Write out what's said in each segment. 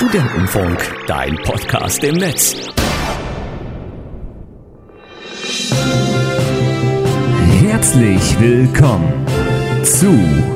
Studentenfunk, dein Podcast im Netz. Herzlich willkommen zu...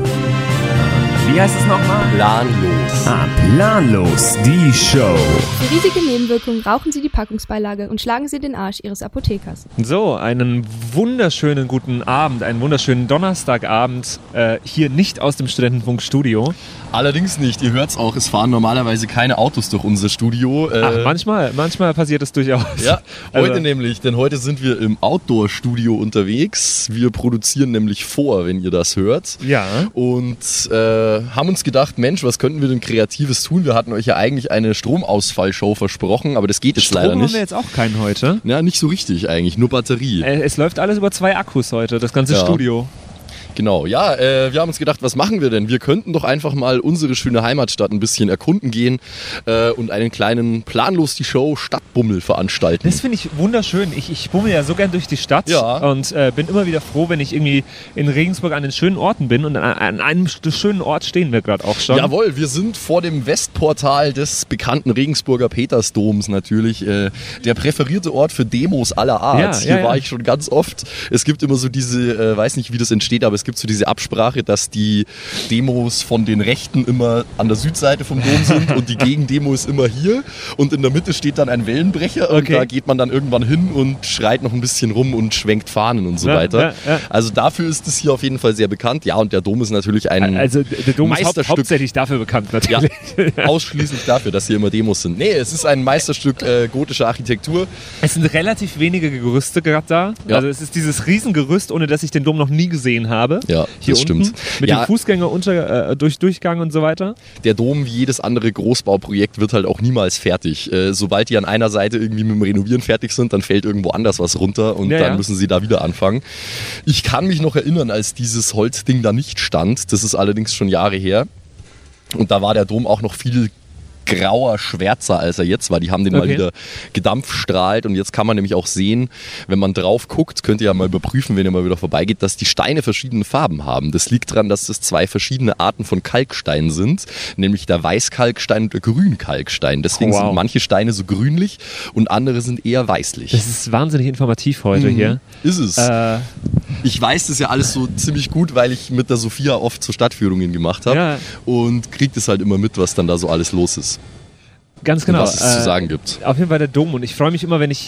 Wie heißt es nochmal? Planlos. Planlos, die Show. Für riesige Nebenwirkungen rauchen Sie die Packungsbeilage und schlagen Sie den Arsch Ihres Apothekers. So, einen wunderschönen guten Abend, einen wunderschönen Donnerstagabend, hier nicht aus dem Studentenfunkstudio. Allerdings nicht, ihr hört's auch, es fahren normalerweise keine Autos durch unser Studio. Ach, manchmal passiert es durchaus. Ja, heute Also, nämlich, denn heute sind wir im Outdoor-Studio unterwegs. Wir produzieren nämlich vor, wenn ihr das hört. Ja. Und haben uns gedacht, Mensch, was könnten wir denn Kreatives tun? Wir hatten euch ja eigentlich eine Stromausfallshow versprochen, aber das geht jetzt leider Strom nicht. haben wir jetzt auch keinen heute. Ja, nicht so richtig eigentlich, nur Batterie. Es läuft alles über 2 Akkus heute, das ganze Ja. Studio. Genau, ja, wir haben uns gedacht, was machen wir denn? Wir könnten doch einfach mal unsere schöne Heimatstadt ein bisschen erkunden gehen und einen kleinen Planlos die Show Stadtbummel veranstalten. Das finde ich wunderschön. Ich bummel ja so gern durch die Stadt Ja. und bin immer wieder froh, wenn ich irgendwie in Regensburg an den schönen Orten bin. Und an einem schönen Ort stehen wir gerade auch schon. Jawohl, wir sind vor dem Westportal des bekannten Regensburger Petersdoms natürlich. Der präferierte Ort für Demos aller Art. Ja, Hier ja, war ja. ich schon ganz oft. Es gibt immer so diese, weiß nicht, wie das entsteht, aber es gibt so diese Absprache, dass die Demos von den Rechten immer an der Südseite vom Dom sind und die Gegendemo ist immer hier. Und in der Mitte steht dann ein Wellenbrecher und Okay. da geht man dann irgendwann hin und schreit noch ein bisschen rum und schwenkt Fahnen und so Ja, weiter. ja. Also dafür ist es hier auf jeden Fall sehr bekannt. Ja, und der Dom ist natürlich ein Also der Dom ist Meisterstück. hauptsächlich dafür bekannt Ja, natürlich. ausschließlich dafür, dass hier immer Demos sind. Nee, es ist ein Meisterstück gotischer Architektur. Es sind relativ wenige Gerüste gerade da. Ja. Also es ist dieses Riesengerüst, ohne dass ich den Dom noch nie gesehen habe. Ja, Hier das unten, stimmt. Mit Ja. dem Fußgänger Durchgang und so weiter. Der Dom, wie jedes andere Großbauprojekt, wird halt auch niemals fertig. Sobald die an einer Seite irgendwie mit dem Renovieren fertig sind, dann fällt irgendwo anders was runter und Ja, dann ja. müssen sie da wieder anfangen. Ich kann mich noch erinnern, als dieses Holzding da nicht stand. Das ist allerdings schon Jahre her. Und da war der Dom auch noch viel grauer, schwärzer, als er jetzt war. Die haben den mal Okay. wieder gedampfstrahlt und jetzt kann man nämlich auch sehen, wenn man drauf guckt, könnt ihr ja mal überprüfen, wenn ihr mal wieder vorbeigeht, dass die Steine verschiedene Farben haben. Das liegt daran, dass es 2 verschiedene Arten von Kalkstein sind, nämlich der Weißkalkstein und der Grünkalkstein. Deswegen Wow. sind manche Steine so grünlich und andere sind eher weißlich. Das ist wahnsinnig informativ heute hier. Ist es. Äh, Ich weiß das ja alles so ziemlich gut, weil ich mit der Sophia oft so Stadtführungen gemacht habe Ja. und kriege das halt immer mit, was dann da so alles los ist Ganz und genau. was es zu sagen gibt. Auf jeden Fall der Dom und ich freue mich immer, wenn ich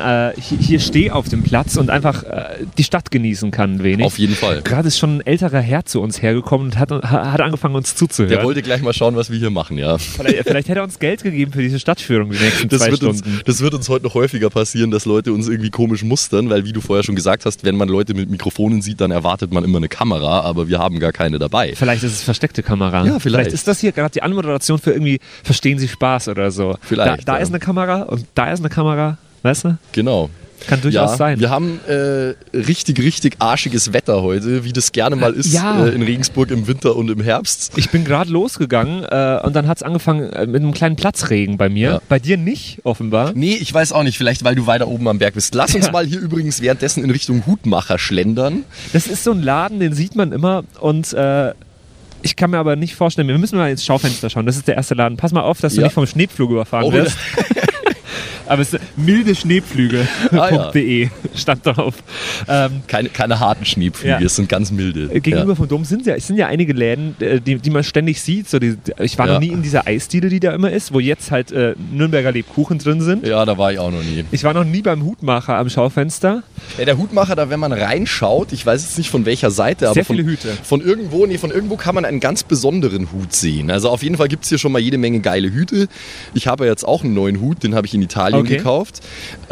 hier stehe auf dem Platz und einfach die Stadt genießen kann ein wenig. Auf jeden Fall. Gerade ist schon ein älterer Herr zu uns hergekommen und hat angefangen uns zuzuhören. Der wollte gleich mal schauen, was wir hier machen, ja. Vielleicht hätte er uns Geld gegeben für diese Stadtführung die nächsten 2 Stunden. Das wird uns heute noch häufiger passieren, dass Leute uns irgendwie komisch mustern, weil wie du vorher schon gesagt hast, wenn man Leute mit Mikrofonen sieht, dann erwartet man immer eine Kamera, aber wir haben gar keine dabei. Vielleicht ist es versteckte Kamera. Ja, vielleicht. ist das hier gerade die Anmoderation für irgendwie Verstehen Sie Spaß oder so. Vielleicht, Da ja. ist eine Kamera und da ist eine Kamera, weißt du? Genau. Kann durchaus Ja, sein. wir haben richtig arschiges Wetter heute, wie das gerne mal ist Ja. in Regensburg im Winter und im Herbst. Ich bin gerade losgegangen und dann hat es angefangen mit einem kleinen Platzregen bei mir. Ja. Bei dir nicht, offenbar. Nee, ich weiß auch nicht, vielleicht weil du weiter oben am Berg bist. Lass uns Ja. mal hier übrigens währenddessen in Richtung Hutmacher schlendern. Das ist so ein Laden, den sieht man immer und ich kann mir aber nicht vorstellen, wir müssen mal ins Schaufenster schauen. Das ist der erste Laden. Pass mal auf, dass du Ja. nicht vom Schneepflug überfahren Oh, wirst. Aber es ist mildeschneepflüge.de stand drauf. Keine harten Schneepflüge, Ja. es sind ganz milde. Gegenüber vom Dom sind ja einige Läden, die man ständig sieht. So ich war Ja. noch nie in dieser Eisdiele, die da immer ist, wo jetzt halt Nürnberger Lebkuchen drin sind. Ja, da war ich auch noch nie. Ich war noch nie beim Hutmacher am Schaufenster. Ja, der Hutmacher, da wenn man reinschaut, ich weiß jetzt nicht von welcher Seite, aber Sehr viele Hüte. Von irgendwo kann man einen ganz besonderen Hut sehen. Also auf jeden Fall gibt es hier schon mal jede Menge geile Hüte. Ich habe ja jetzt auch einen neuen Hut, den habe ich in Italien Okay. gekauft.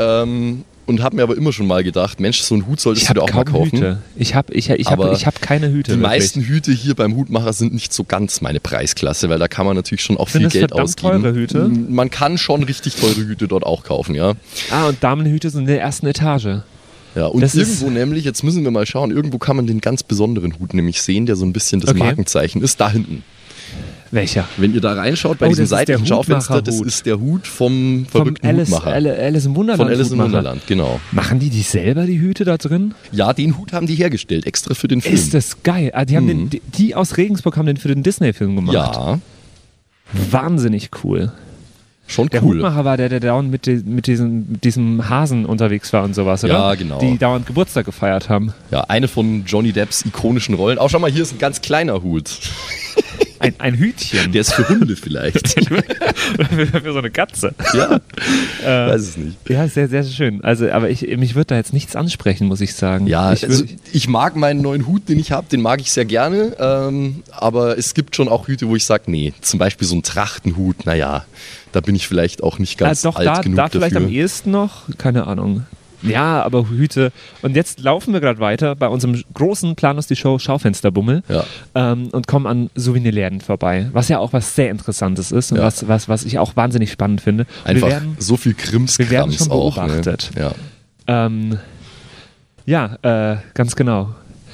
Und habe mir aber immer schon mal gedacht, Mensch, so einen Hut solltest du dir auch mal kaufen. Hüte. Ich hab keine Hüte. Die wirklich. meisten Hüte hier beim Hutmacher sind nicht so ganz meine Preisklasse, weil da kann man natürlich schon auch Sind viel das Geld verdammt ausgeben. teure Hüte? Man kann schon richtig teure Hüte dort auch kaufen, ja. Und Damenhüte sind in der ersten Etage. Ja, und Das ist- irgendwo nämlich, jetzt müssen wir mal schauen, irgendwo kann man den ganz besonderen Hut nämlich sehen, der so ein bisschen das Okay. Markenzeichen ist, da hinten. Welcher? Wenn ihr da reinschaut, bei Oh, diesem das ist der seitlichen Schaufenster, das Hutmacherhut. ist der Hut vom Vom verrückten Alice Hutmacher. Alice im Wunderland. Von Alice im Hutmacher. Wunderland, genau. Machen die selber, die Hüte da drin? Ja, den Hut haben die hergestellt, extra für den Film. Ist das geil. Die haben die aus Regensburg haben den für den Disney-Film gemacht. Ja, Wahnsinnig cool. Schon Der cool. Hutmacher war der dauernd mit diesem Hasen unterwegs war und sowas, oder? Ja, genau. Die dauernd Geburtstag gefeiert haben. Ja, eine von Johnny Depps ikonischen Rollen. Auch schau mal, hier ist ein ganz kleiner Hut. Ein Hütchen. Der ist für Hunde vielleicht. für so eine Katze. Ja, weiß es nicht. Ja, sehr, sehr schön. Also, aber mich würde da jetzt nichts ansprechen, muss ich sagen. Ja, ich ich mag meinen neuen Hut, den ich habe, den mag ich sehr gerne. Aber es gibt schon auch Hüte, wo ich sage, nee, zum Beispiel so ein Trachtenhut, naja, da bin ich vielleicht auch nicht ganz alt genug da vielleicht dafür. am ehesten noch, keine Ahnung. Ja, aber Hüte. Und jetzt laufen wir gerade weiter bei unserem großen Planlos die Show Schaufensterbummel und kommen an Souvenirläden vorbei, was ja auch was sehr Interessantes ist und was ich auch wahnsinnig spannend finde. Und Einfach so viel wir werden schon Krimskrams auch. beobachtet. Ne? Ganz genau.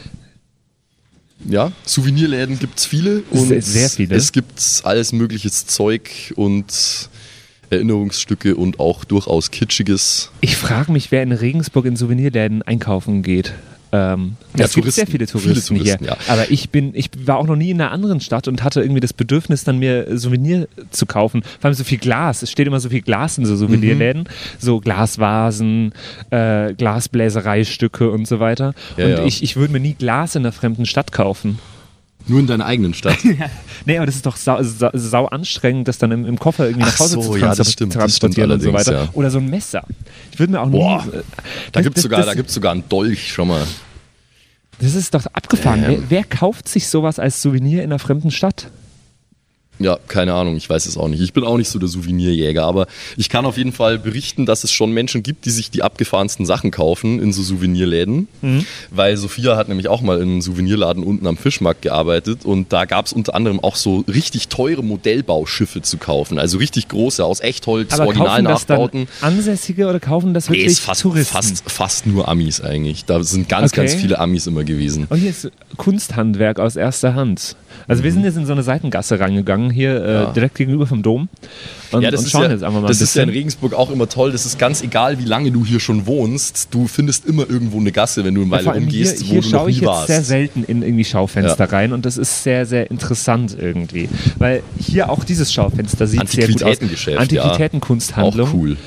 Ja, Souvenirläden gibt es viele und sehr viele. Es gibt alles mögliches Zeug und Erinnerungsstücke und auch durchaus Kitschiges. Ich frage mich, wer in Regensburg in Souvenirläden einkaufen geht. Es gibt sehr viele Touristen hier. Ja. Aber ich war auch noch nie in einer anderen Stadt und hatte irgendwie das Bedürfnis, dann mir Souvenir zu kaufen. Vor allem so viel Glas. Es steht immer so viel Glas in so Souvenirläden. So Glasvasen, Glasbläsereistücke und so weiter. Ich würde mir nie Glas in einer fremden Stadt kaufen. Nur in deiner eigenen Stadt. Nee, aber das ist doch sau anstrengend, das dann im Koffer irgendwie nach Hause zu das stimmt transportieren und so weiter. Ja. Oder so ein Messer. Ich würde mir auch nie... Da gibt es sogar einen Dolch schon mal. Das ist doch abgefahren. Wer kauft sich sowas als Souvenir in einer fremden Stadt? Ja, keine Ahnung, ich weiß es auch nicht. Ich bin auch nicht so der Souvenirjäger, aber ich kann auf jeden Fall berichten, dass es schon Menschen gibt, die sich die abgefahrensten Sachen kaufen in so Souvenirläden. Weil Sophia hat nämlich auch mal in einem Souvenirladen unten am Fischmarkt gearbeitet und da gab es unter anderem auch so richtig teure Modellbauschiffe zu kaufen. Also richtig große, aus Echtholz, aber Original-Nachbauten. Kaufen das dann Ansässige oder kaufen das wirklich Touristen? Fast nur Amis eigentlich. Da sind ganz viele Amis immer gewesen. Und hier ist Kunsthandwerk aus erster Hand. Also wir sind jetzt in so eine Seitengasse reingegangen, hier direkt gegenüber vom Dom. Und schauen jetzt einfach mal das ist ja in Regensburg auch immer toll. Das ist ganz egal, wie lange du hier schon wohnst. Du findest immer irgendwo eine Gasse, wenn du eine Weile umgehst, wo du noch nie warst. Hier schaue ich jetzt sehr selten in irgendwie Schaufenster rein und das ist sehr, sehr interessant irgendwie. Weil hier auch dieses Schaufenster sieht sehr gut aus. Antiquitätenkunsthandlung. Auch cool.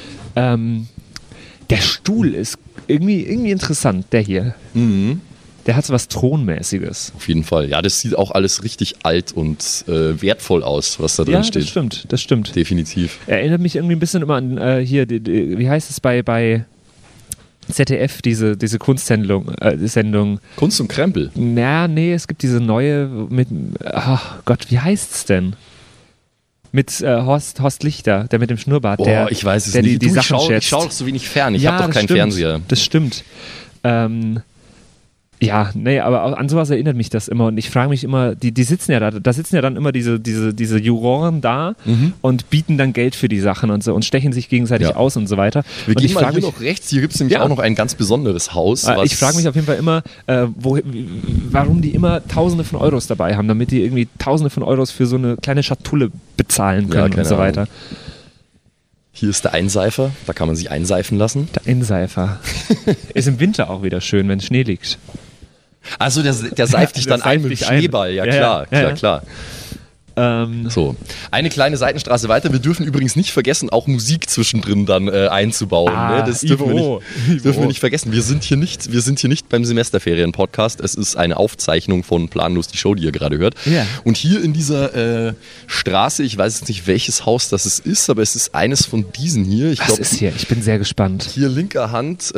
Der Stuhl ist irgendwie interessant, der hier. Der hat so was Thronmäßiges. Auf jeden Fall. Ja, das sieht auch alles richtig alt und wertvoll aus, was da drin steht. Ja, das stimmt. Definitiv. Erinnert mich irgendwie ein bisschen immer an wie heißt es bei ZDF, diese Kunstsendung. Kunst und Krempel. Nee, es gibt diese neue mit, ach Gott, wie heißt es denn? Mit Horst Lichter, der mit dem Schnurrbart. Ich weiß es nicht. Die Sachen schätzt. Ich schaue doch so wenig fern. Ich habe doch keinen Fernseher. Das stimmt. Aber an sowas erinnert mich das immer und ich frage mich immer, die sitzen ja da sitzen ja dann immer diese Juroren da und bieten dann Geld für die Sachen und so und stechen sich gegenseitig aus und so weiter. Wir gehen mal hier noch rechts, hier gibt es nämlich auch noch ein ganz besonderes Haus. Ich frage mich auf jeden Fall immer, warum die immer Tausende von Euros dabei haben, damit die irgendwie Tausende von Euros für so eine kleine Schatulle bezahlen können und so weiter. Hier ist der Einseifer, da kann man sich einseifen lassen. Der Einseifer. Ist im Winter auch wieder schön, wenn Schnee liegt. Also der seift dich dann ein mit dem Schneeball, klar. So, eine kleine Seitenstraße weiter. Wir dürfen übrigens nicht vergessen, auch Musik zwischendrin dann einzubauen. Ne? Das dürfen wir nicht vergessen. Wir sind hier nicht beim Semesterferien-Podcast. Es ist eine Aufzeichnung von Planlos die Show, die ihr gerade hört. Yeah. Und hier in dieser Straße, ich weiß jetzt nicht, welches Haus das ist, aber es ist eines von diesen hier. Was ist hier? Ich bin sehr gespannt. Hier linker Hand...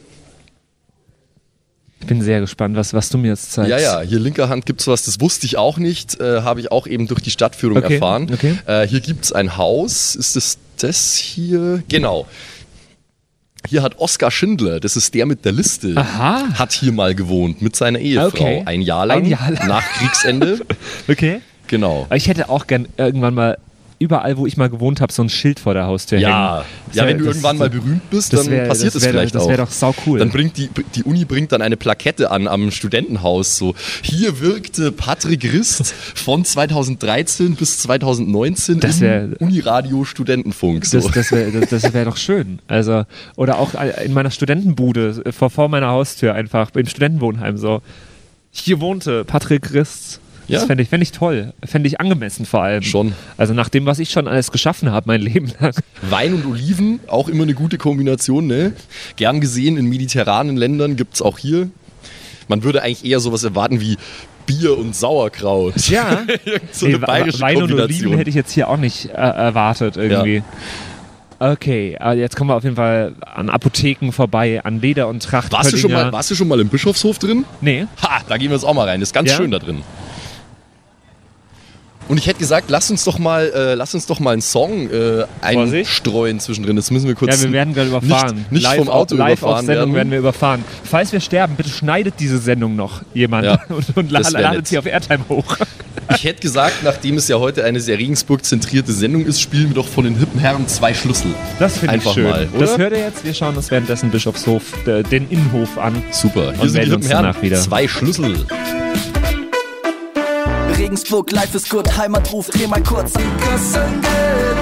Ich bin sehr gespannt, was du mir jetzt zeigst. Ja, hier linker Hand gibt es was, das wusste ich auch nicht, habe ich auch eben durch die Stadtführung erfahren. Okay. Hier gibt es ein Haus, ist es das hier? Genau. Hier hat Oskar Schindler, das ist der mit der Liste, hat hier mal gewohnt mit seiner Ehefrau. Okay. Ein Jahr lang nach Kriegsende. Okay. Genau. Ich hätte auch gern irgendwann mal überall, wo ich mal gewohnt habe, so ein Schild vor der Haustür hängen. Wenn du irgendwann mal berühmt bist, dann passiert das vielleicht auch. Das wäre doch sau cool. Dann bringt die Uni bringt dann eine Plakette an am Studentenhaus. So, hier wirkte Patrick Rist von 2013 bis 2019 im Uniradio Studentenfunk. So. Das wäre doch schön. Also, oder auch in meiner Studentenbude vor meiner Haustür einfach, im Studentenwohnheim so. Hier wohnte Patrick Rist. Das fände ich toll. Fände ich angemessen vor allem. Schon. Also nach dem, was ich schon alles geschaffen habe, mein Leben lang. Wein und Oliven, auch immer eine gute Kombination, ne? Gern gesehen in mediterranen Ländern, gibt es auch hier. Man würde eigentlich eher sowas erwarten wie Bier und Sauerkraut. Ja. So eine bayerische Wein und Kombination. Oliven hätte ich jetzt hier auch nicht erwartet irgendwie. Ja. Okay, also jetzt kommen wir auf jeden Fall an Apotheken vorbei, an Leder und Tracht. Warst du schon mal im Bischofshof drin? Nee. Ha, da gehen wir jetzt auch mal rein. Das ist ganz schön da drin. Und ich hätte gesagt, lass uns doch mal einen Song einstreuen zwischendrin. Das müssen wir kurz. Ja, wir werden gerade überfahren. Nicht vom Auto live überfahren auf Sendung werden wir überfahren. Falls wir sterben, bitte schneidet diese Sendung noch jemand und ladet sie auf Airtime hoch. Ich hätte gesagt, nachdem es ja heute eine sehr Regensburg-zentrierte Sendung ist, spielen wir doch von den hippen Herren 2 Schlüssel. Das finde ich schön. Mal, oder? Das hört ihr jetzt. Wir schauen uns währenddessen Bischofshof, den Innenhof an. Super. Hier sind die hippen Herren. 2 Schlüssel. Regensburg, life ist gut, Heimatruf, dreh mal kurz an Küssen geht.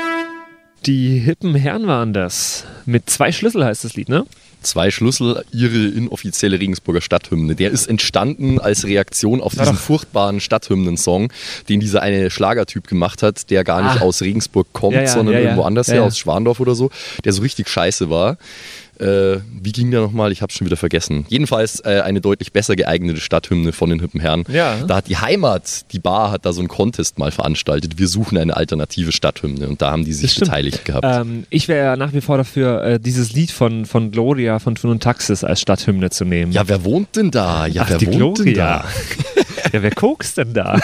Die hippen Herren waren das. Mit 2 Schlüssel heißt das Lied, ne? 2 Schlüssel, ihre inoffizielle Regensburger Stadthymne. Der ist entstanden als Reaktion auf diesen furchtbaren Stadthymnen-Song, den dieser eine Schlagertyp gemacht hat, der gar nicht aus Regensburg kommt, sondern irgendwo anders her, aus Schwandorf oder so, der so richtig scheiße war. Wie ging der nochmal? Ich hab's schon wieder vergessen. Jedenfalls eine deutlich besser geeignete Stadthymne von den hippen Herren. Ja. Da hat die Heimat, die Bar, hat da so einen Contest mal veranstaltet. Wir suchen eine alternative Stadthymne und da haben die sich beteiligt gehabt. Ich wäre nach wie vor dafür, dieses Lied von Gloria von Thun und Taxis als Stadthymne zu nehmen. Ja, wer wohnt denn da? Ja, wer die wohnt Gloria. denn da? Ja, wer kokst denn da?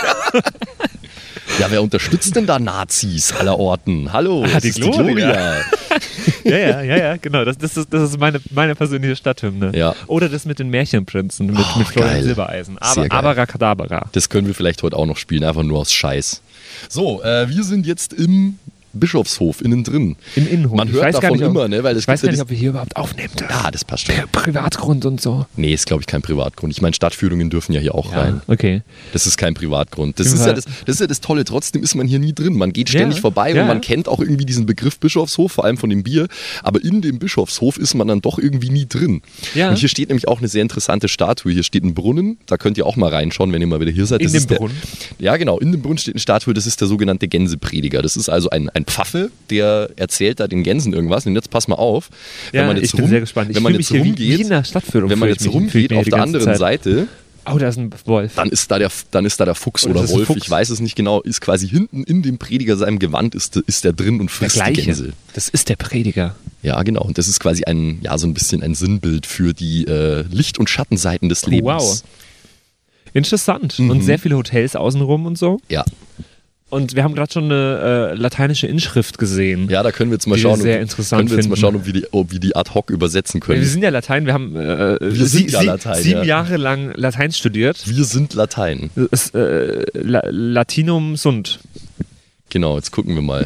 Ja, wer unterstützt denn da Nazis aller Orten? Hallo, die Gloria. Ja, genau. Das ist meine persönliche Stadthymne. Ja. Oder das mit den Märchenprinzen, mit Florian Silbereisen. Abracadabra. Das können wir vielleicht heute auch noch spielen, einfach nur aus Scheiß. So, wir sind jetzt im Bischofshof, innen drin. Im Innenhof. Man hört davon immer, ne? Weil ich weiß gar nicht, ob wir hier überhaupt aufnehmen dürfen. Ja, das passt schon. Privatgrund und so. Nee, ist glaube ich kein Privatgrund. Ich meine, Stadtführungen dürfen ja hier auch rein. Okay. Das ist kein Privatgrund. Das ist ja das Tolle. Trotzdem ist man hier nie drin. Man geht ständig vorbei und man kennt auch irgendwie diesen Begriff Bischofshof, vor allem von dem Bier. Aber in dem Bischofshof ist man dann doch irgendwie nie drin. Ja. Und hier steht nämlich auch eine sehr interessante Statue. Hier steht ein Brunnen. Da könnt ihr auch mal reinschauen, wenn ihr mal wieder hier seid. In dem Brunnen? Ja, genau. In dem Brunnen steht eine Statue. Das ist der sogenannte Gänseprediger. Das ist also ein Pfaffe, der erzählt da den Gänsen irgendwas. Und jetzt pass mal auf. Wenn man jetzt sehr gespannt. Wenn man jetzt rumgeht, wie in der Stadtführung, wenn man jetzt rumgeht auf der anderen Seite, oh, da ist ein Wolf. Dann ist da der Fuchs oder Wolf, ich weiß es nicht genau, ist quasi hinten in dem Prediger seinem Gewand ist der drin und frisst die Gänse. Das ist der Prediger. Ja, genau. Und das ist quasi so ein bisschen ein Sinnbild für die Licht- und Schattenseiten des Lebens. Wow. Interessant. Und sehr viele Hotels außenrum und so. Ja. Und wir haben gerade schon eine lateinische Inschrift gesehen. Ja, da können wir jetzt mal schauen, ob wir die ad hoc übersetzen können. Wir sind ja Latein, wir haben Latein, 7 Jahre lang Latein studiert. Wir sind Latein. Latinum sunt. Genau, jetzt gucken wir mal.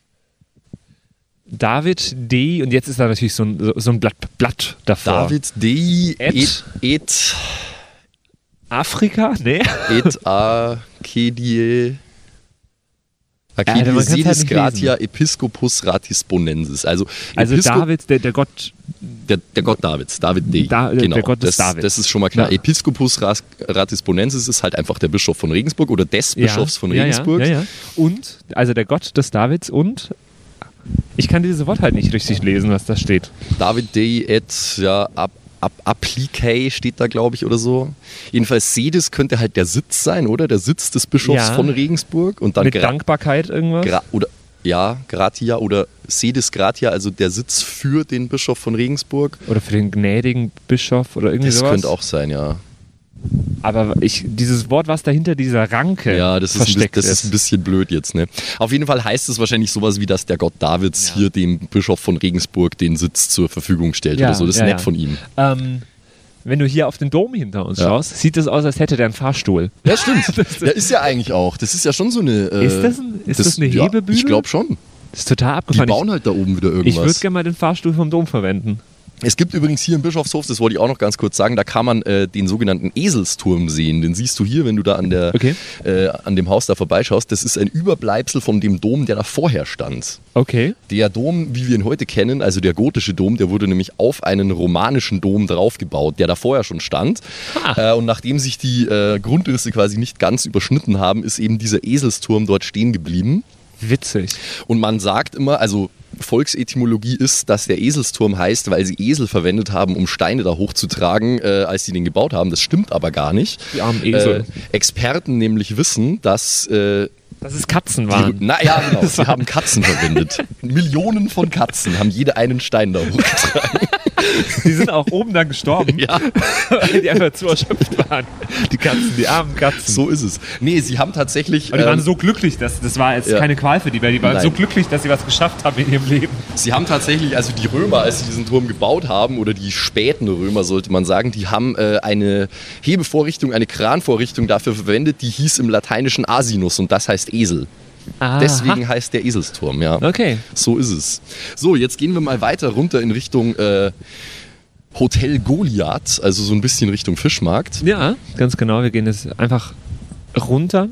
David D. Und jetzt ist da natürlich so ein Blatt davor. David D. Et Afrika? Nee. Et Arcadie. Sedis gratia Episcopus Ratisbonensis. Also David, der Gott. Der Gott Davids, David D. Genau, der Gott des Davids. Das ist schon mal klar. Ja. Episcopus Ratisbonensis ist halt einfach der Bischof von Regensburg oder des Bischofs von Regensburg. Ja. Und, also der Gott des Davids und. Ich kann dieses Wort halt nicht richtig lesen, was da steht. David D. et Applique steht da, glaube ich, oder so. Jedenfalls Sedis könnte halt der Sitz sein, oder? Der Sitz des Bischofs von Regensburg. Und dann mit Dankbarkeit irgendwas? Gratia oder Sedis Gratia, also der Sitz für den Bischof von Regensburg. Oder für den gnädigen Bischof oder irgendwie sowas. Das könnte auch sein, ja. Aber dieses Wort, was dahinter dieser Ranke versteckt ist. Das ist ein bisschen blöd jetzt. Ne? Auf jeden Fall heißt es wahrscheinlich sowas wie, dass der Gott Davids hier dem Bischof von Regensburg den Sitz zur Verfügung stellt oder so. Das ist nett von ihm. Wenn du hier auf den Dom hinter uns schaust, sieht es aus, als hätte der einen Fahrstuhl. Ja, stimmt. Ja, ist ja eigentlich auch. Das ist ja schon so eine... Ist das eine Hebebühne? Ich glaube schon. Das ist total abgefahren. Die bauen halt da oben wieder irgendwas. Ich würde gerne mal den Fahrstuhl vom Dom verwenden. Es gibt übrigens hier im Bischofshof, das wollte ich auch noch ganz kurz sagen, da kann man den sogenannten Eselsturm sehen. Den siehst du hier, wenn du da an dem Haus da vorbeischaust. Das ist ein Überbleibsel von dem Dom, der da vorher stand. Okay. Der Dom, wie wir ihn heute kennen, also der gotische Dom, der wurde nämlich auf einen romanischen Dom draufgebaut, der da vorher schon stand. Und nachdem sich die Grundrisse quasi nicht ganz überschnitten haben, ist eben dieser Eselsturm dort stehen geblieben. Witzig. Und man sagt immer, also Volksetymologie ist, dass der Eselsturm heißt, weil sie Esel verwendet haben, um Steine da hochzutragen, als sie den gebaut haben. Das stimmt aber gar nicht. Die armen Esel. Experten nämlich wissen, dass es Katzen waren. Genau. Sie haben Katzen verwendet. Millionen von Katzen haben jede einen Stein da hochgetragen. Die sind auch oben dann gestorben, weil die einfach zu erschöpft waren. Die Katzen, die armen Katzen. So ist es. Nee, sie haben tatsächlich... Aber die waren so glücklich, das war jetzt keine Qual für die, weil die waren so glücklich, dass sie was geschafft haben in ihrem Leben. Sie haben tatsächlich, also die Römer, als sie diesen Turm gebaut haben, oder die späten Römer, sollte man sagen, die haben eine Hebevorrichtung, eine Kranvorrichtung dafür verwendet, die hieß im Lateinischen Asinus und das heißt Esel. Aha. Deswegen heißt der Eselsturm, ja. Okay. So ist es. So, jetzt gehen wir mal weiter runter in Richtung Hotel Goliath, also so ein bisschen Richtung Fischmarkt. Ja, ganz genau. Wir gehen jetzt einfach runter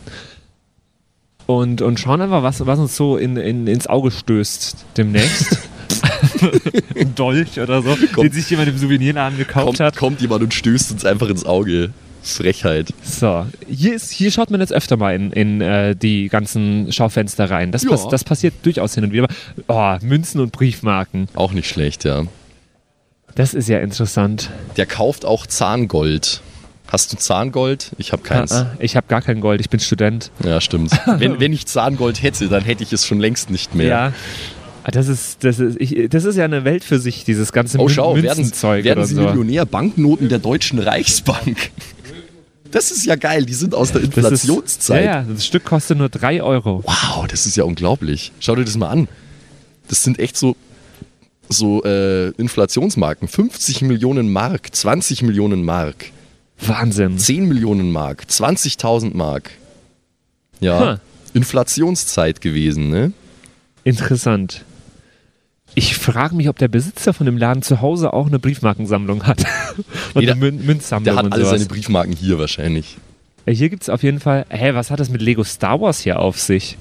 und schauen einfach, was uns so ins Auge stößt demnächst. Ein Dolch oder so, den sich jemand im Souvenirladen gekauft hat. Kommt jemand und stößt uns einfach ins Auge. Frechheit. So, hier schaut man jetzt öfter mal in die ganzen Schaufenster rein. Das passiert durchaus hin und wieder. Oh, Münzen und Briefmarken. Auch nicht schlecht, ja. Das ist ja interessant. Der kauft auch Zahngold. Hast du Zahngold? Ich habe keins. Ich habe gar kein Gold, ich bin Student. Ja, stimmt. Wenn ich Zahngold hätte, dann hätte ich es schon längst nicht mehr. Ja. Das ist ja eine Welt für sich, dieses ganze Münzenzeug. Werden Sie Millionär? Banknoten der Deutschen Reichsbank. Das ist ja geil, die sind aus der Inflationszeit. Das Stück kostet nur 3 Euro. Wow, das ist ja unglaublich. Schau dir das mal an. Das sind echt so Inflationsmarken. 50 Millionen Mark, 20 Millionen Mark. Wahnsinn. 10 Millionen Mark, 20.000 Mark. Ja, Inflationszeit gewesen, ne? Interessant. Ich frage mich, ob der Besitzer von dem Laden zu Hause auch eine Briefmarkensammlung hat. Und eine Münzsammlung. Der hat alle seine Briefmarken hier wahrscheinlich. Hier gibt es auf jeden Fall... was hat das mit Lego Star Wars hier auf sich?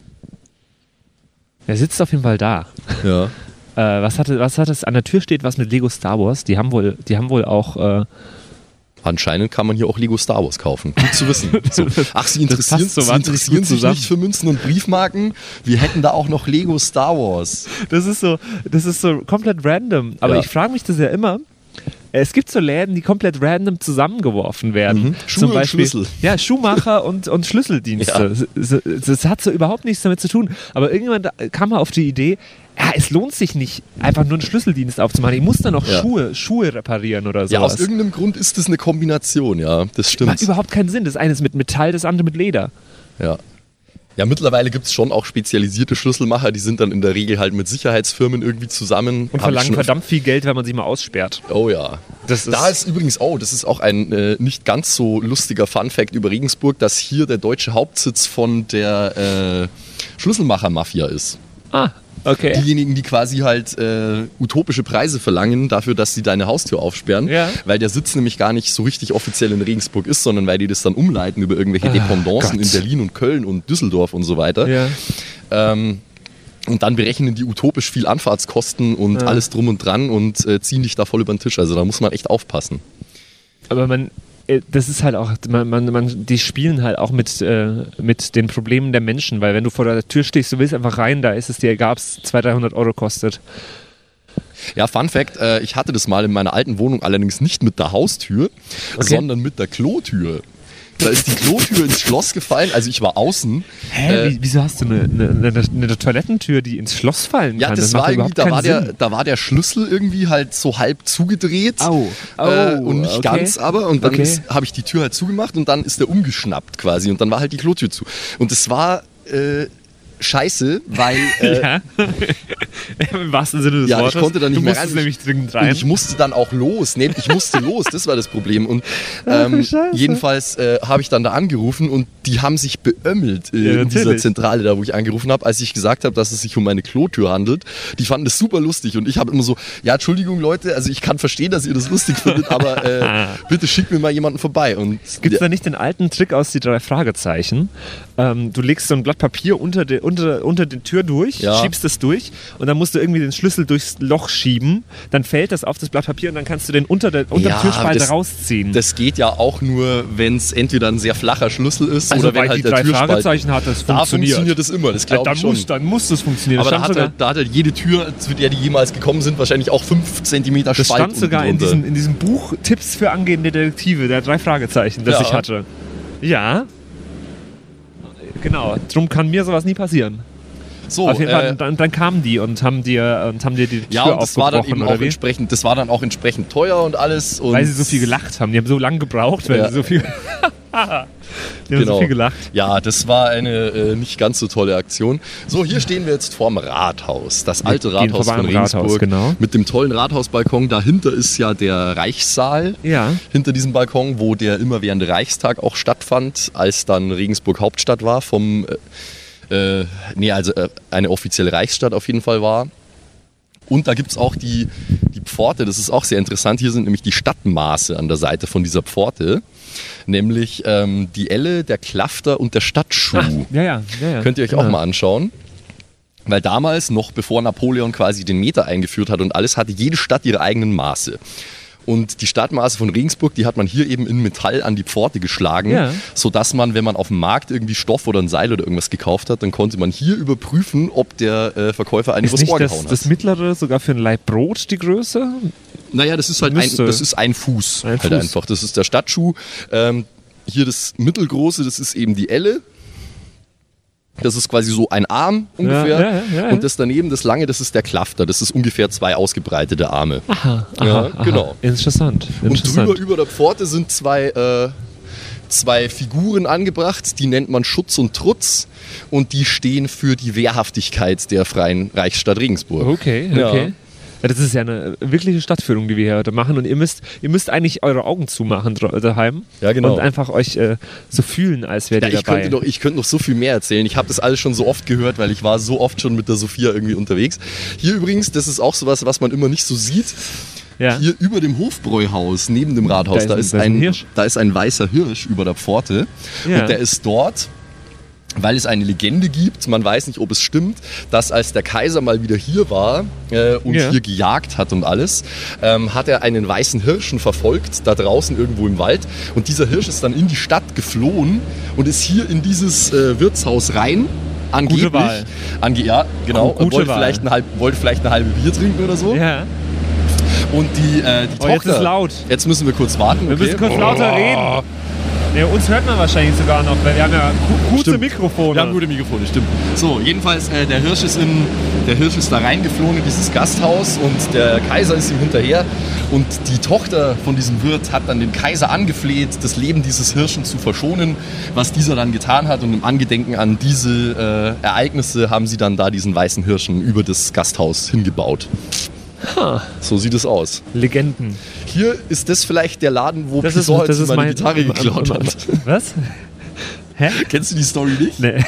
Der sitzt auf jeden Fall da. Ja. Was hat das? An der Tür steht was mit Lego Star Wars. Die haben wohl auch... Anscheinend kann man hier auch Lego Star Wars kaufen. Gut zu wissen. So. Ach, Sie interessieren sich nicht für Münzen und Briefmarken? Wir hätten da auch noch Lego Star Wars. Das ist so komplett random. Aber ich frage mich das ja immer. Es gibt so Läden, die komplett random zusammengeworfen werden. Schuhe Zum Beispiel, und Schlüssel. Ja, Schuhmacher und Schlüsseldienste. Ja. Das hat so überhaupt nichts damit zu tun. Aber irgendwann kam man auf die Idee, es lohnt sich nicht, einfach nur einen Schlüsseldienst aufzumachen. Ich muss dann noch Schuhe reparieren oder so. Ja, aus irgendeinem Grund ist das eine Kombination, ja, das stimmt. Macht überhaupt keinen Sinn. Das eine ist mit Metall, das andere mit Leder. Ja. Ja, mittlerweile gibt es schon auch spezialisierte Schlüsselmacher, die sind dann in der Regel halt mit Sicherheitsfirmen irgendwie zusammen. Und verlangen verdammt viel Geld, wenn man sie mal aussperrt. Oh ja. Das ist auch ein nicht ganz so lustiger Funfact über Regensburg, dass hier der deutsche Hauptsitz von der Schlüsselmacher-Mafia ist. Ah, okay. Diejenigen, die quasi halt utopische Preise verlangen dafür, dass sie deine Haustür aufsperren, weil der Sitz nämlich gar nicht so richtig offiziell in Regensburg ist, sondern weil die das dann umleiten über irgendwelche Dependancen in Berlin und Köln und Düsseldorf und so weiter. Ja. Und dann berechnen die utopisch viel Anfahrtskosten und alles drum und dran und ziehen dich da voll über den Tisch. Also da muss man echt aufpassen. Aber das ist halt auch, die spielen halt auch mit den Problemen der Menschen, weil wenn du vor der Tür stehst, du willst einfach rein, da ist es dir egal, ob es 200-300 Euro kostet. Ja, Fun Fact, ich hatte das mal in meiner alten Wohnung allerdings nicht mit der Haustür, sondern mit der Klotür. Da ist die Klotür ins Schloss gefallen, also ich war außen. Wieso hast du eine Toilettentür, die ins Schloss fallen kann? Ja, das war irgendwie, da war der Schlüssel irgendwie halt so halb zugedreht und nicht ganz aber. Und dann habe ich die Tür halt zugemacht und dann ist der umgeschnappt quasi und dann war halt die Klotür zu. Und es war scheiße, weil Im wahrsten Sinne des Wortes. Ich konnte da nicht mehr rein. Du musstest nämlich dringend rein. Und ich musste dann auch los. Nee, ich musste los, das war das Problem. Und jedenfalls habe ich dann da angerufen und die haben sich beömmelt in dieser Zentrale da, wo ich angerufen habe, als ich gesagt habe, dass es sich um meine Klotür handelt. Die fanden das super lustig und ich habe immer so, ja, Entschuldigung Leute, also ich kann verstehen, dass ihr das lustig findet, aber bitte schickt mir mal jemanden vorbei. Gibt es da nicht den alten Trick aus die 3 Fragezeichen? Du legst so ein Blatt Papier unter die Tür durch, schiebst es durch und dann musst du irgendwie den Schlüssel durchs Loch schieben, dann fällt das auf das Blatt Papier und dann kannst du den unter der Türspalte rausziehen. Das geht ja auch nur, wenn es entweder ein sehr flacher Schlüssel ist also oder wenn halt die der 3 Türspalt... Fragezeichen hat das funktioniert. Da funktioniert das immer, das glaube ich schon. Dann muss das funktionieren. Aber da hat halt jede Tür, zu der die jemals gekommen sind, wahrscheinlich auch 5 Zentimeter Spalt. Das stand sogar in diesem Buch Tipps für angehende Detektive, der 3 Fragezeichen, das ich hatte. Ja. Genau, drum kann mir sowas nie passieren. So, auf jeden Fall, dann kamen die und haben dir die Tür und das war dann eben auch entsprechend, das war dann auch entsprechend teuer und alles. Und weil sie so viel gelacht haben. Die haben so lange gebraucht, weil sie so viel... Die haben so viel gelacht. Ja, das war eine nicht ganz so tolle Aktion. So, hier stehen wir jetzt vorm Rathaus. Das alte Rathaus von Regensburg. Genau. Mit dem tollen Rathausbalkon. Dahinter ist ja der Reichssaal. Ja. Hinter diesem Balkon, wo der immerwährende Reichstag auch stattfand, als dann Regensburg Hauptstadt war. Eine offizielle Reichsstadt auf jeden Fall war. Und da gibt es auch die Pforte, das ist auch sehr interessant. Hier sind nämlich die Stadtmaße an der Seite von dieser Pforte. Nämlich die Elle, der Klafter und der Stadtschuh. Ja. Könnt ihr euch auch mal anschauen. Weil damals, noch bevor Napoleon quasi den Meter eingeführt hat und alles, hatte jede Stadt ihre eigenen Maße. Und die Stadtmaße von Regensburg, die hat man hier eben in Metall an die Pforte geschlagen, sodass man, wenn man auf dem Markt irgendwie Stoff oder ein Seil oder irgendwas gekauft hat, dann konnte man hier überprüfen, ob der Verkäufer einen übers Ohr gehauen hat. Ist das mittlere sogar für ein Laib Brot die Größe? Naja, das ist halt ein Fuß. Halt einfach. Das ist der Stadtschuh. Hier das mittelgroße, das ist eben die Elle. Das ist quasi so ein Arm ungefähr. Ja. Und das daneben, das lange, das ist der Klafter. Das ist ungefähr 2 ausgebreitete Arme. Aha, genau. Interessant. Und drüber über der Pforte sind zwei Figuren angebracht, die nennt man Schutz und Trutz und die stehen für die Wehrhaftigkeit der Freien Reichsstadt Regensburg. Okay. Ja, das ist ja eine wirkliche Stadtführung, die wir hier heute machen und ihr müsst eigentlich eure Augen zumachen daheim und einfach euch so fühlen, als wärt ihr dabei. Ich könnte noch so viel mehr erzählen. Ich habe das alles schon so oft gehört, weil ich war so oft schon mit der Sophia irgendwie unterwegs. Hier übrigens, das ist auch sowas, was man immer nicht so sieht. Ja. Hier über dem Hofbräuhaus, neben dem Rathaus, da ist ein weißer Hirsch über der Pforte und der ist dort, weil es eine Legende gibt, man weiß nicht, ob es stimmt, dass als der Kaiser mal wieder hier war und hier gejagt hat und alles, hat er einen weißen Hirschen verfolgt, da draußen irgendwo im Wald. Und dieser Hirsch ist dann in die Stadt geflohen und ist hier in dieses Wirtshaus rein. Angeblich. Gute Wahl. Und wollte vielleicht eine halbe Bier trinken oder so. Ja. Und die Tochter... Jetzt ist laut. Jetzt müssen wir kurz warten. Wir müssen kurz lauter reden. Ja, uns hört man wahrscheinlich sogar noch, weil wir haben ja gute Mikrofone. Wir haben gute Mikrofone, stimmt. So, jedenfalls, der Hirsch ist da reingeflogen in dieses Gasthaus und der Kaiser ist ihm hinterher. Und die Tochter von diesem Wirt hat dann den Kaiser angefleht, das Leben dieses Hirschen zu verschonen, was dieser dann getan hat. Und im Angedenken an diese Ereignisse haben sie dann da diesen weißen Hirschen über das Gasthaus hingebaut. So sieht es aus. Legenden. Hier ist das vielleicht der Laden, wo Pisor meine Gitarre geklaut hat. Was? Hä? Kennst du die Story nicht? Nee.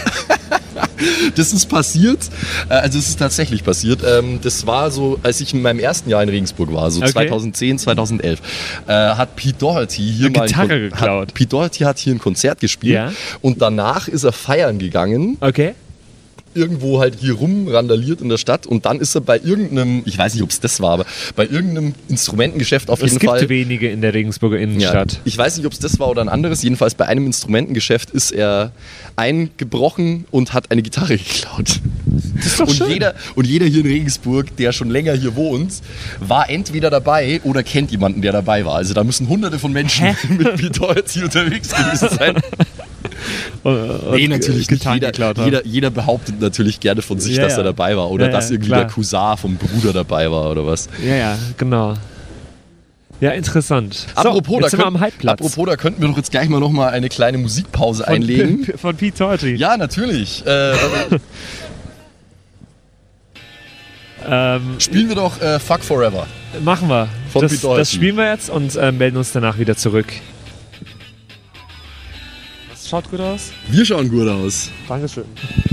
Das ist passiert, also es ist tatsächlich passiert. Das war so, als ich in meinem ersten Jahr in Regensburg war, so 2010, 2011, hat Pete Doherty hier mal Gitarre geklaut. Pete Doherty hat hier ein Konzert gespielt und danach ist er feiern gegangen. Okay. Irgendwo halt hier rumrandaliert in der Stadt und dann ist er bei irgendeinem, ich weiß nicht, ob es das war, aber bei irgendeinem Instrumentengeschäft auf jeden Fall. Es gibt wenige in der Regensburger Innenstadt. Ja, ich weiß nicht, ob es das war oder ein anderes, jedenfalls bei einem Instrumentengeschäft ist er eingebrochen und hat eine Gitarre geklaut. Das ist doch schön. Und jeder hier in Regensburg, der schon länger hier wohnt, war entweder dabei oder kennt jemanden, der dabei war. Also da müssen hunderte von Menschen mit Pete Doherty unterwegs gewesen sein. Nee, natürlich nicht. Jeder behauptet natürlich gerne von sich, dass er dabei war oder dass irgendwie der Cousin vom Bruder dabei war oder was. Ja, genau. Ja, interessant. Apropos, jetzt sind wir am Halbplatz. Apropos, da könnten wir doch jetzt gleich mal noch mal eine kleine Musikpause einlegen. Von Pete Doherty. Ja, natürlich. Spielen wir doch Fuck Forever. Machen wir. Von Das Bedeutung. spielen wir jetzt und melden uns danach wieder zurück. Das schaut gut aus. Wir schauen gut aus. Dankeschön.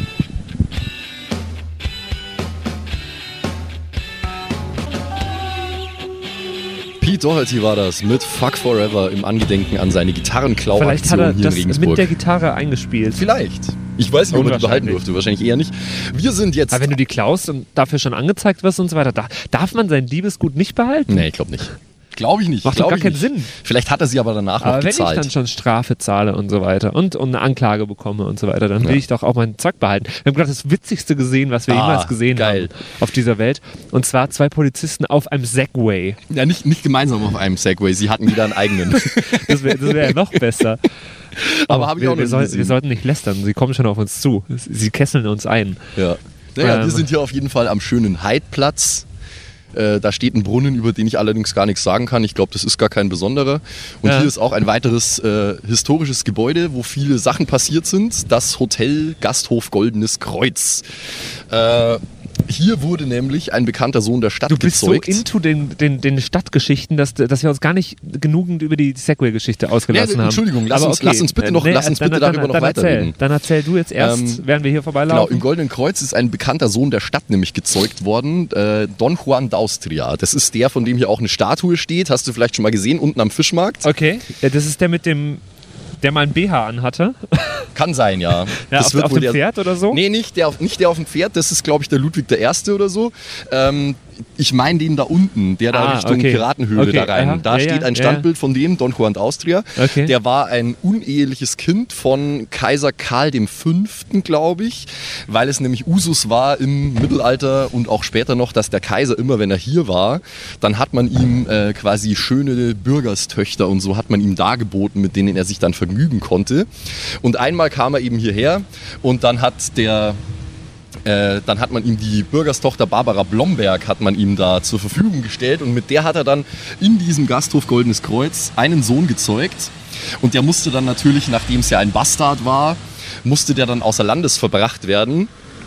Pete Doherty war das mit Fuck Forever im Angedenken an seine Vielleicht hat Gitarrenklau-Aktion er hier in das Regensburg. mit der Gitarre eingespielt. Vielleicht. Ich weiß nicht, ob man die behalten Unwahrscheinlich. durfte. Wahrscheinlich eher nicht. Wir sind jetzt... Aber wenn du die klaust und dafür schon angezeigt wirst und so weiter, darf man sein Liebesgut nicht behalten? Nee, ich glaube nicht. Glaube ich nicht. Macht doch Glaub gar ich keinen nicht. Sinn. Vielleicht hat er sie aber danach Aber noch wenn ich gezahlt. dann schon Strafe zahle und so weiter und eine Anklage bekomme und so weiter, dann will ich doch auch meinen Zack behalten. Wir haben gerade das Witzigste gesehen, was wir jemals gesehen geil. haben auf dieser Welt. Und zwar 2 Polizisten auf einem Segway. Ja, nicht gemeinsam auf einem Segway. Sie hatten wieder einen eigenen. Das wäre ja noch besser. Aber habe ich auch noch nie wir gesehen. sollten nicht lästern. Sie kommen schon auf uns zu. Sie kesseln uns ein. Ja. Naja, wir Ähm. sind hier auf jeden Fall am schönen Heidplatz. Da steht ein Brunnen, über den ich allerdings gar nichts sagen kann. Ich glaube, das ist gar kein besonderer. Und Ja. hier ist auch ein weiteres historisches Gebäude, wo viele Sachen passiert sind. Das Hotel Gasthof Goldenes Kreuz. Hier wurde nämlich ein bekannter Sohn der Stadt Du bist gezeugt. so into den Stadtgeschichten, dass wir uns gar nicht genügend über die Segway-Geschichte ausgelassen haben. Entschuldigung, lass Aber uns bitte darüber noch weiterreden. Dann erzähl du jetzt erst, während wir hier Genau, vorbeilaufen. im Goldenen Kreuz ist ein bekannter Sohn der Stadt nämlich gezeugt worden, Don Juan d'Austria. Das ist der, von dem hier auch eine Statue steht. Hast du vielleicht schon mal gesehen, unten am Fischmarkt? Okay, ja, das ist der mit dem, der mal ein BH anhatte. Kann sein, ja. Ja, Das wird auf wohl dem Pferd oder so? Nee, nicht der auf dem Pferd. Das ist, glaube ich, der Ludwig I. oder so. Ich meine den da unten, der da Richtung okay. Piratenhöhle Okay, da rein. aha. Da Ja, steht ja, ein ja. Standbild von dem, Don Juan d'Austria. Okay. Der war ein uneheliches Kind von Kaiser Karl V., glaube ich, weil es nämlich Usus war im Mittelalter und auch später noch, dass der Kaiser immer, wenn er hier war, dann hat man ihm quasi schöne Bürgerstöchter und so hat man ihm dargeboten, mit denen er sich dann vergnügen konnte. Und einmal kam er eben hierher und dann hat man ihm die Bürgerstochter Barbara Blomberg hat man ihm da zur Verfügung gestellt und mit der hat er dann in diesem Gasthof Goldenes Kreuz einen Sohn gezeugt und der musste dann natürlich, nachdem es ja ein Bastard war, musste der dann außer Landes verbracht werden.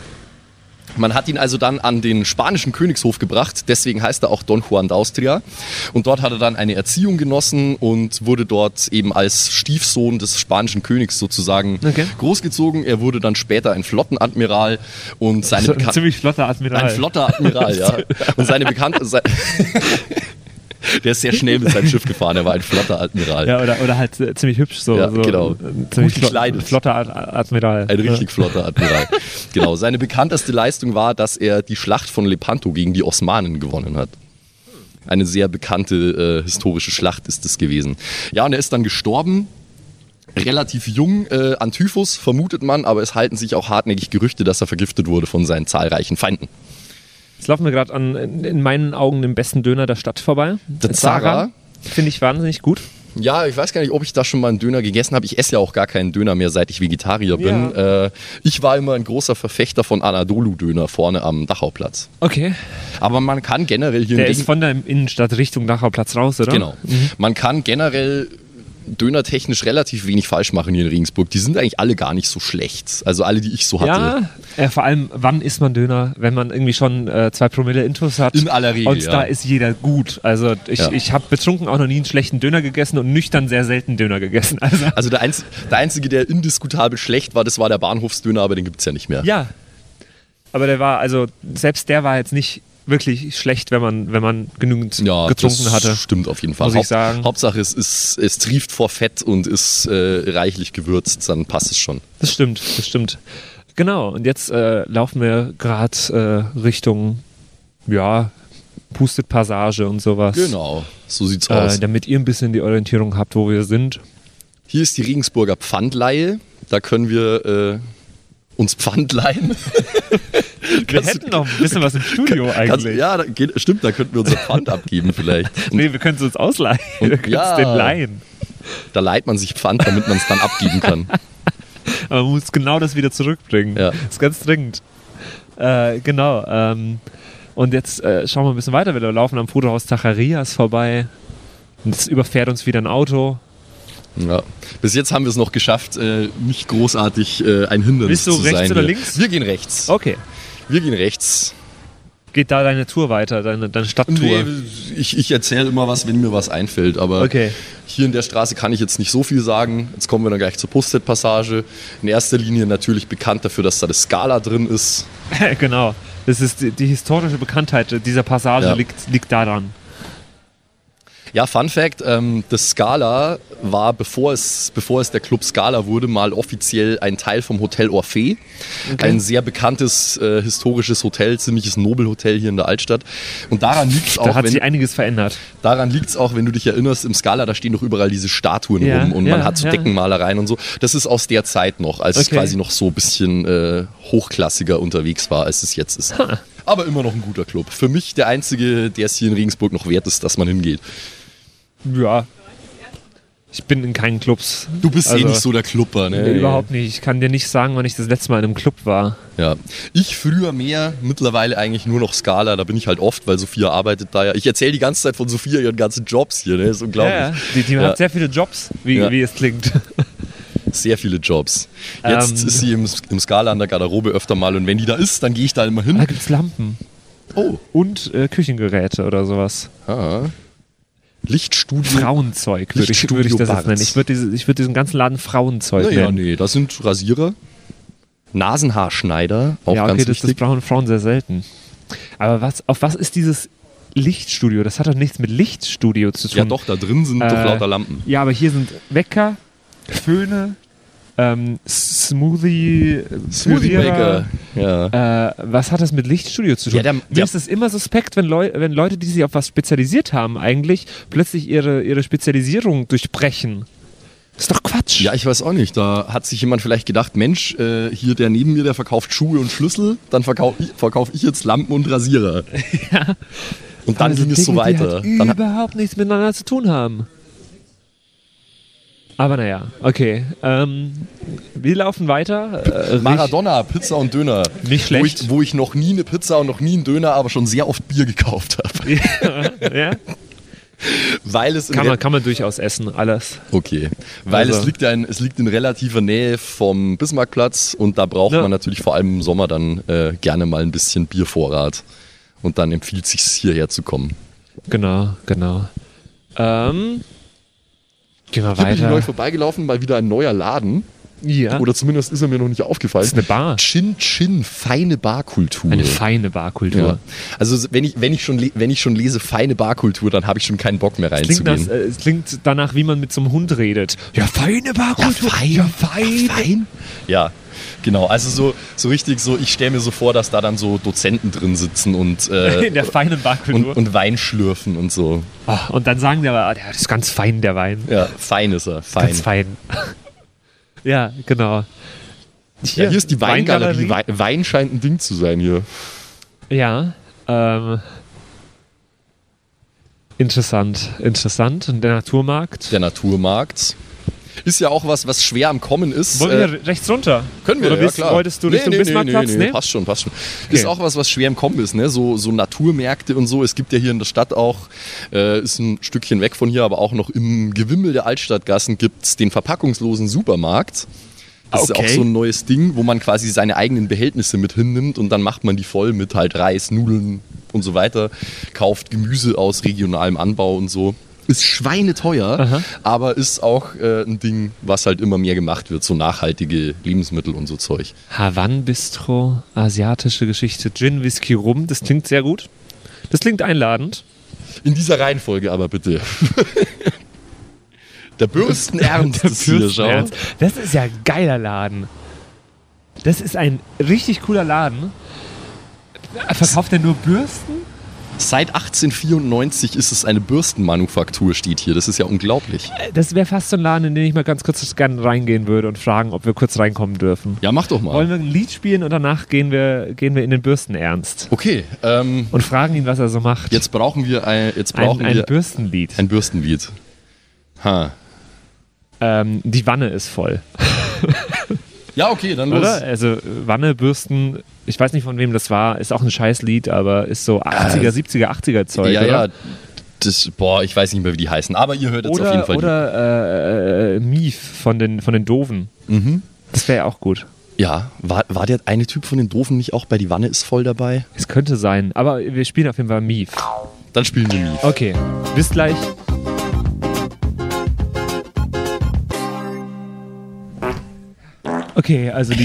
Man hat ihn also dann an den spanischen Königshof gebracht, deswegen heißt er auch Don Juan d'Austria. Und dort hat er dann eine Erziehung genossen und wurde dort eben als Stiefsohn des spanischen Königs sozusagen großgezogen. Er wurde dann später ein Flottenadmiral und seine Ein ziemlich flotter Admiral. Ein flotter Admiral, ja. Und seine bekannte... Der ist sehr schnell mit seinem Schiff gefahren, er war ein flotter Admiral. Ja, oder halt ziemlich hübsch so. Ja, so genau. Ziemlich Gut gekleidet. flotter Admiral. Ein richtig flotter Admiral. Genau, seine bekannteste Leistung war, dass er die Schlacht von Lepanto gegen die Osmanen gewonnen hat. Eine sehr bekannte historische Schlacht ist es gewesen. Ja, und er ist dann gestorben. Relativ jung, an Typhus vermutet man, aber es halten sich auch hartnäckig Gerüchte, dass er vergiftet wurde von seinen zahlreichen Feinden. Jetzt laufen wir gerade an, in meinen Augen, dem besten Döner der Stadt vorbei. Der Zara. Finde ich wahnsinnig gut. Ja, ich weiß gar nicht, ob ich da schon mal einen Döner gegessen habe. Ich esse ja auch gar keinen Döner mehr, seit ich Vegetarier bin. Ich war immer ein großer Verfechter von Anadolu-Döner vorne am Dachauplatz. Okay. Aber man kann generell hier... Der ist von der Innenstadt Richtung Dachauplatz raus, oder? Genau. Man kann generell dönertechnisch relativ wenig falsch machen hier in Regensburg. Die sind eigentlich alle gar nicht so schlecht. Also alle, die ich so hatte. Ja, vor allem, wann isst man Döner, wenn man irgendwie schon 2 Promille Intus hat? In aller Regel, Und da ist jeder gut. Also ich habe betrunken auch noch nie einen schlechten Döner gegessen und nüchtern sehr selten Döner gegessen. Also der Einzige, der indiskutabel schlecht war, das war der Bahnhofsdöner, aber den gibt es ja nicht mehr. Ja, aber selbst der war jetzt nicht wirklich schlecht, wenn man genügend getrunken hatte. Das stimmt auf jeden Fall. Muss ich sagen. Hauptsache es trieft vor Fett und ist reichlich gewürzt, dann passt es schon. Das stimmt. Genau, und jetzt laufen wir gerade Richtung, Pustet-Passage und sowas. Genau, so sieht's aus. Damit ihr ein bisschen die Orientierung habt, wo wir sind. Hier ist die Regensburger Pfandleihe. Da können wir uns Pfand leihen. Wir hätten noch ein bisschen was im Studio eigentlich. Stimmt, da könnten wir unser Pfand abgeben vielleicht. Nee, wir können es uns ausleihen. Und Wir können es den leihen. Da leiht man sich Pfand, damit man es dann abgeben kann. Aber man muss genau das wieder zurückbringen. Ja. Das ist ganz dringend. Genau. Und jetzt schauen wir ein bisschen weiter. Wir laufen am Fotohaus Zacharias vorbei. Und jetzt überfährt uns wieder ein Auto. Ja. Bis jetzt haben wir es noch geschafft, nicht großartig ein Hindernis zu sein. Willst du rechts oder hier. links? Wir gehen rechts. Okay. Wir gehen rechts. geht da deine Tour weiter, deine Stadttour? Nee, ich erzähle immer was, wenn mir was einfällt, aber hier in der Straße kann ich jetzt nicht so viel sagen. Jetzt kommen wir dann gleich zur Pustedt-Passage. In erster Linie natürlich bekannt dafür, dass da das Scala drin ist. Genau, das ist die historische Bekanntheit dieser Passage liegt daran. Ja, Fun Fact, das Scala war, bevor es der Club Scala wurde, mal offiziell ein Teil vom Hotel Orphée. Okay. Ein sehr bekanntes historisches Hotel, ziemliches Nobelhotel hier in der Altstadt. Und daran liegt es auch. Da hat sich einiges verändert. Daran liegt es auch, wenn du dich erinnerst, im Scala, da stehen doch überall diese Statuen rum und man hat so Deckenmalereien und so. Das ist aus der Zeit noch, als es quasi noch so ein bisschen hochklassiger unterwegs war, als es jetzt ist. Aber immer noch ein guter Club. Für mich der einzige, der es hier in Regensburg noch wert ist, dass man hingeht. Ja, ich bin in keinen Clubs. Du bist nicht so der Clubber, ne? Nee, überhaupt nicht. Ich kann dir nicht sagen, wann ich das letzte Mal in einem Club war. Ja, ich früher mehr, mittlerweile eigentlich nur noch Scala. Da bin ich halt oft, weil Sophia arbeitet da ja. Ich erzähle die ganze Zeit von Sophia ihren ganzen Jobs hier, ne? Das ist unglaublich. Ja. Die hat sehr viele Jobs, wie es klingt. Sehr viele Jobs. Jetzt ist sie im Scala an der Garderobe öfter mal und wenn die da ist, dann gehe ich da immer hin. Da gibt's Lampen. Oh. Und Küchengeräte oder sowas. Lichtstudio. Frauenzeug würde ich das jetzt nennen. Ich würde diesen ganzen Laden Frauenzeug nennen. Nee, das sind Rasierer, Nasenhaarschneider, auch ganz wichtig. Das brauchen Frauen sehr selten. Aber auf was ist dieses Lichtstudio? Das hat doch nichts mit Lichtstudio zu tun. Ja doch, da drin sind doch lauter Lampen. Ja, aber hier sind Wecker, Föhne, Smoothie Maker. Ja. Was hat das mit Lichtstudio zu tun? Mir ist es immer suspekt, wenn Leute, die sich auf was spezialisiert haben, eigentlich plötzlich ihre Spezialisierung durchbrechen. Das ist doch Quatsch. Ja, ich weiß auch nicht. Da hat sich jemand vielleicht gedacht, Mensch, hier der neben mir, der verkauft Schuhe und Schlüssel, dann verkaufe ich jetzt Lampen und Rasierer. Ja. Und dann ging es so weiter. Die halt überhaupt nichts miteinander zu tun haben. Aber naja, okay. Wir laufen weiter. Maradona, Pizza und Döner. Nicht schlecht. Wo ich noch nie eine Pizza und noch nie einen Döner, aber schon sehr oft Bier gekauft habe. Ja. Weil es kann man durchaus essen, alles. Okay. Weil es liegt in relativer Nähe vom Bismarckplatz und da braucht man natürlich vor allem im Sommer dann gerne mal ein bisschen Biervorrat. Und dann empfiehlt es sich, hierher zu kommen. Genau. Gehen wir weiter. Ich bin neu vorbeigelaufen, mal wieder ein neuer Laden. Ja. Oder zumindest ist er mir noch nicht aufgefallen. Das ist eine Bar. Chin Chin, feine Barkultur. Eine feine Barkultur. Ja. Also wenn ich schon lese, feine Barkultur, dann habe ich schon keinen Bock mehr reinzugehen. Es klingt danach, wie man mit so einem Hund redet. Ja, feine Barkultur. Ja, fein. Ja, genau. Also so richtig so, ich stelle mir so vor, dass da dann so Dozenten drin sitzen und in der feinen Barkultur. Und Wein schlürfen und so. Oh, und dann sagen die aber, das ist ganz fein, der Wein. Ja, fein ist er. Fein. Ganz fein. Ja, genau. Hier ist die Weingalerie. Wein scheint ein Ding zu sein hier. Ja, interessant. Und der Naturmarkt? Der Naturmarkt. Ist ja auch was schwer am Kommen ist. Wollen wir rechts runter? Können wir, oder klar. Wolltest du Richtung Bismarckplatz? Nee, passt schon. Okay. Ist auch was schwer im Kommen ist, ne? So Naturmärkte und so. Es gibt ja hier in der Stadt auch, ist ein Stückchen weg von hier, aber auch noch im Gewimmel der Altstadtgassen gibt es den verpackungslosen Supermarkt. Das ist auch so ein neues Ding, wo man quasi seine eigenen Behältnisse mit hinnimmt und dann macht man die voll mit halt Reis, Nudeln und so weiter. Kauft Gemüse aus regionalem Anbau und so. Ist schweineteuer, aber ist auch ein Ding, was halt immer mehr gemacht wird, so nachhaltige Lebensmittel und so Zeug. Havan Bistro, asiatische Geschichte, Gin, Whisky, Rum, das klingt sehr gut. Das klingt einladend. In dieser Reihenfolge aber bitte. Der Bürstenernst ist hier, schau. Das ist ja ein geiler Laden. Das ist ein richtig cooler Laden. Verkauft er nur Bürsten? Seit 1894 ist es eine Bürstenmanufaktur, steht hier. Das ist ja unglaublich. Das wäre fast so ein Laden, in den ich mal ganz kurz gerne reingehen würde und fragen, ob wir kurz reinkommen dürfen. Ja, mach doch mal. Wollen wir ein Lied spielen und danach gehen wir in den Bürstenernst. Okay. Und fragen ihn, was er so macht. Jetzt brauchen wir ein Bürstenlied. Ein Bürstenlied. Die Wanne ist voll. Ja, okay, dann los. Oder? Also Wanne, Bürsten, ich weiß nicht von wem das war, ist auch ein Scheißlied, aber ist so 80er, 70er, 80er Zeug, ja, oder? Ja, ich weiß nicht mehr, wie die heißen, aber ihr hört jetzt auf jeden Fall. Oder Mief von den Doofen. Das wäre ja auch gut. Ja, war der eine Typ von den Doofen nicht auch bei Die Wanne ist voll dabei? Es könnte sein, aber wir spielen auf jeden Fall Mief. Dann spielen wir Mief. Okay, bis gleich. Okay, also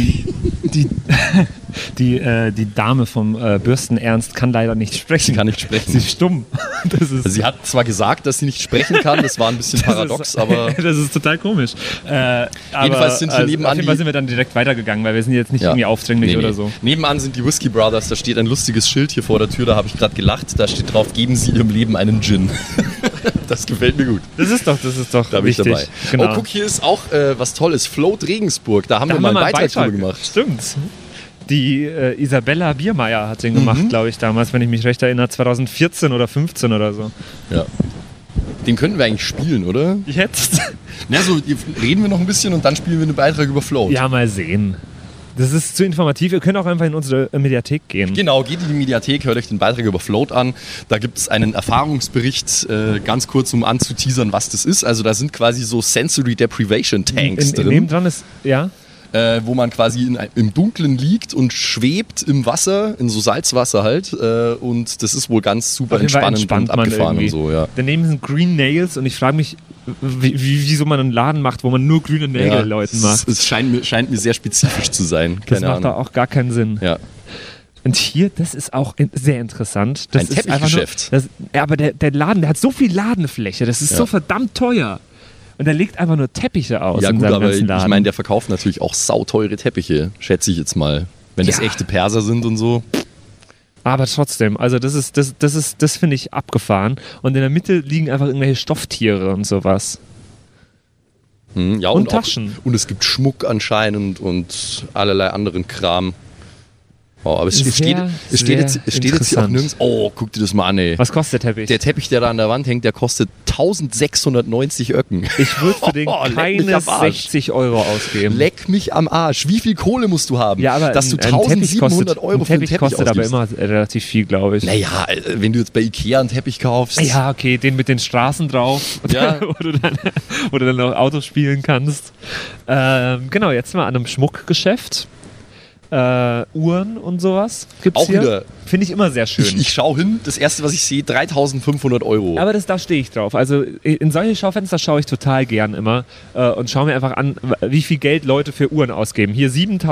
die Dame vom Bürstenernst kann leider nicht sprechen. Sie kann nicht sprechen. Sie ist stumm. Das ist, Sie hat zwar gesagt, dass sie nicht sprechen kann, das war ein bisschen paradox, aber... Das ist total komisch. Jedenfalls sind hier nebenan auf jeden Fall sind wir dann direkt weitergegangen, weil wir sind jetzt nicht Ja. irgendwie aufdringlich Nee. oder so. Nebenan sind die Whiskey Brothers, da steht ein lustiges Schild hier vor der Tür, da habe ich gerade gelacht, da steht drauf, geben Sie Ihrem Leben einen Gin. Das gefällt mir gut. Das ist doch Da bin ich wichtig. dabei. Genau. Oh, guck, hier ist auch was Tolles, Float Regensburg, da haben wir mal einen Beitrag drüber gemacht. Stimmt. Die Isabella Biermeier hat den gemacht, glaube ich, damals, wenn ich mich recht erinnere, 2014 oder 15 oder so. Ja. Den könnten wir eigentlich spielen, oder? Jetzt? Na, so reden wir noch ein bisschen und dann spielen wir einen Beitrag über Float. Ja, mal sehen. Das ist zu informativ. Ihr könnt auch einfach in unsere Mediathek gehen. Genau, geht in die Mediathek, hört euch den Beitrag über Float an. Da gibt es einen Erfahrungsbericht, ganz kurz, um anzuteasern, was das ist. Also da sind quasi so Sensory Deprivation Tanks drin. Nebendran ist, ja. Wo man quasi im Dunkeln liegt und schwebt im Wasser, in so Salzwasser halt. Und das ist wohl ganz super Auf jeden Fall entspannend und man abgefahren irgendwie. und so, ja. Daneben sind Green Nails und ich frage mich, wieso man einen Laden macht, wo man nur grüne Nägel Leuten macht. Es scheint mir sehr spezifisch zu sein. Das Keine macht da Ahnung. auch gar keinen Sinn. Ja. Und hier, das ist auch sehr interessant. Das Ein ist einfach Teppichgeschäft. Ja, aber der Laden, der hat so viel Ladenfläche, das ist so verdammt teuer. Und der legt einfach nur Teppiche aus Ja in gut, seinem aber ganzen ich Laden. meine, der verkauft natürlich auch sauteure Teppiche, schätze ich jetzt mal. Wenn das Ja. echte Perser sind und so. Aber trotzdem, also das finde ich abgefahren. Und in der Mitte liegen einfach irgendwelche Stofftiere und sowas. Ja, Und auch, Taschen. und es gibt Schmuck anscheinend und allerlei anderen Kram. Oh, aber es steht jetzt hier auch interessant. nirgends. Oh, guck dir das mal an, ey. Was kostet der Teppich? Der Teppich, der da an der Wand hängt, der kostet 1690 Öcken. Ich würde für den Leck mich keine am Arsch. 60 Euro ausgeben. Leck mich am Arsch. Wie viel Kohle musst du haben, Ja, aber dass du ein Teppich 1700 Euro ein für einen Teppich Teppich kostet aber ausgibst? immer relativ viel, glaube ich. Naja, wenn du jetzt bei Ikea einen Teppich kaufst. Ja, okay, den mit den Straßen drauf, Ja. wo du dann auch Autos spielen kannst. Genau, jetzt mal an einem Schmuckgeschäft. Uhren und sowas gibt's Auch hier. wieder. Finde ich immer sehr schön. Ich schaue hin, das erste, was ich sehe, 3500 Euro. Aber da stehe ich drauf. Also in solche Schaufenster schaue ich total gern immer und schaue mir einfach an, wie viel Geld Leute für Uhren ausgeben. Hier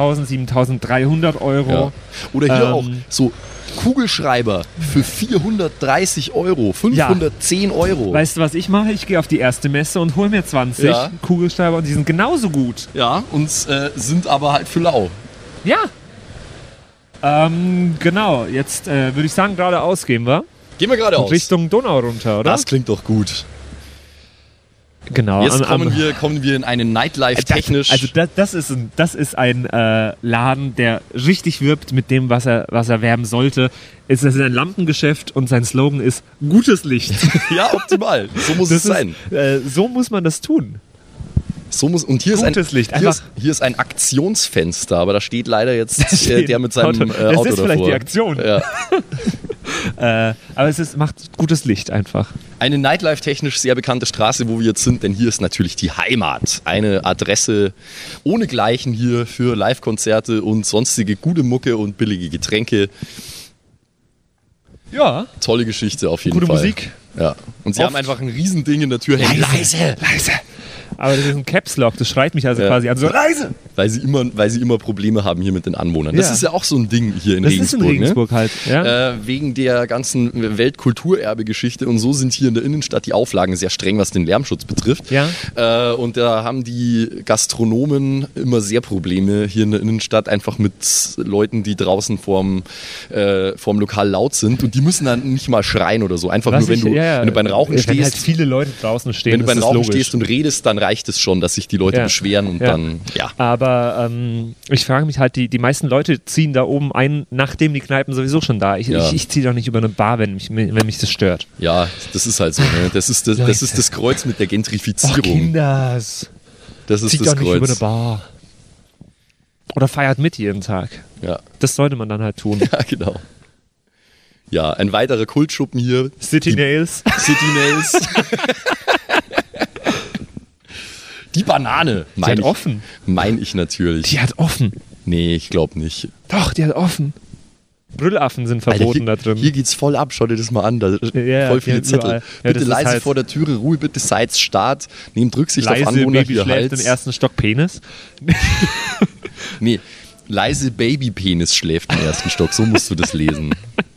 7.300 Euro. Ja. Oder hier auch Ähm, so Kugelschreiber für 430 Euro, 510 Euro. Weißt du, was ich mache? Ich gehe auf die erste Messe und hole mir 20 Ja. Kugelschreiber und die sind genauso gut. Ja, und sind aber halt für lau. Ja. Genau, jetzt würde ich sagen, geradeaus gehen wir. Gehen wir geradeaus. Richtung Donau runter, oder? Das klingt doch gut. genau. Jetzt kommen wir in einen Nightlife-technisch. Das ist ein Laden, der richtig wirbt mit dem, was er werben sollte. Es ist ein Lampengeschäft und sein Slogan ist gutes Licht. ja, optimal. So muss es sein. So muss man das tun. Und hier Gutes Licht. Hier ist ein Aktionsfenster, aber da steht leider jetzt der mit seinem Auto Das ist vielleicht davor. die Aktion. Ja. Aber macht gutes Licht einfach. Eine Nightlife-technisch sehr bekannte Straße, wo wir jetzt sind, denn hier ist natürlich die Heimat. Eine Adresse ohnegleichen hier für Live-Konzerte und sonstige gute Mucke und billige Getränke. Ja. Tolle Geschichte auf jeden Gute Fall. Musik. Ja. Und sie haben einfach ein Riesending in der Tür hängen. Leise! Aber das ist ein Caps Lock, das schreit mich also quasi an, so leise! Weil sie immer Probleme haben hier mit den Anwohnern. Das Ja. ist ja auch so ein Ding hier in Das Regensburg. ist in Regensburg halt. Ja? Ne? Wegen der ganzen Weltkulturerbe-Geschichte und so sind hier in der Innenstadt die Auflagen sehr streng, was den Lärmschutz betrifft. Ja. Und da haben die Gastronomen immer sehr Probleme hier in der Innenstadt, einfach mit Leuten, die draußen vorm Lokal laut sind. Und die müssen dann nicht mal schreien oder so. Einfach nur, wenn du beim Rauchen wenn stehst. halt viele Leute draußen stehen, Wenn du beim ist das Rauchen logisch. stehst und redest, dann reicht es schon, dass sich die Leute beschweren und dann, ja. Aber ich frage mich halt, die meisten Leute ziehen da oben ein, nachdem die Kneipen sowieso schon da. Ich ziehe doch nicht über eine Bar, wenn mich das stört. Ja, das ist halt so. Ne? Das ist das Kreuz mit der Gentrifizierung. Kinders. Das ist Zieht das doch nicht über eine Kreuz. Bar. Oder feiert mit jeden Tag. Ja. Das sollte man dann halt tun. Ja, genau. Ja, ein weiterer Kultschuppen hier. City Nails. City Nails. Die Banane. Die hat offen. Meine ich natürlich. Die hat offen. Nee, ich glaube nicht. Doch, die hat offen. Brüllaffen sind verboten Alter, da drin. Hier geht's voll ab, schau dir das mal an. Da Ja, voll viele Zettel. Ja, bitte das leise ist halt vor der Türe, Ruhe bitte, seid Start. Nehmt Rücksicht auf leise Anwohner, Baby hier schläft Hals. im ersten Stock Penis. Nee, leise Babypenis schläft im ersten Stock, so musst du das lesen.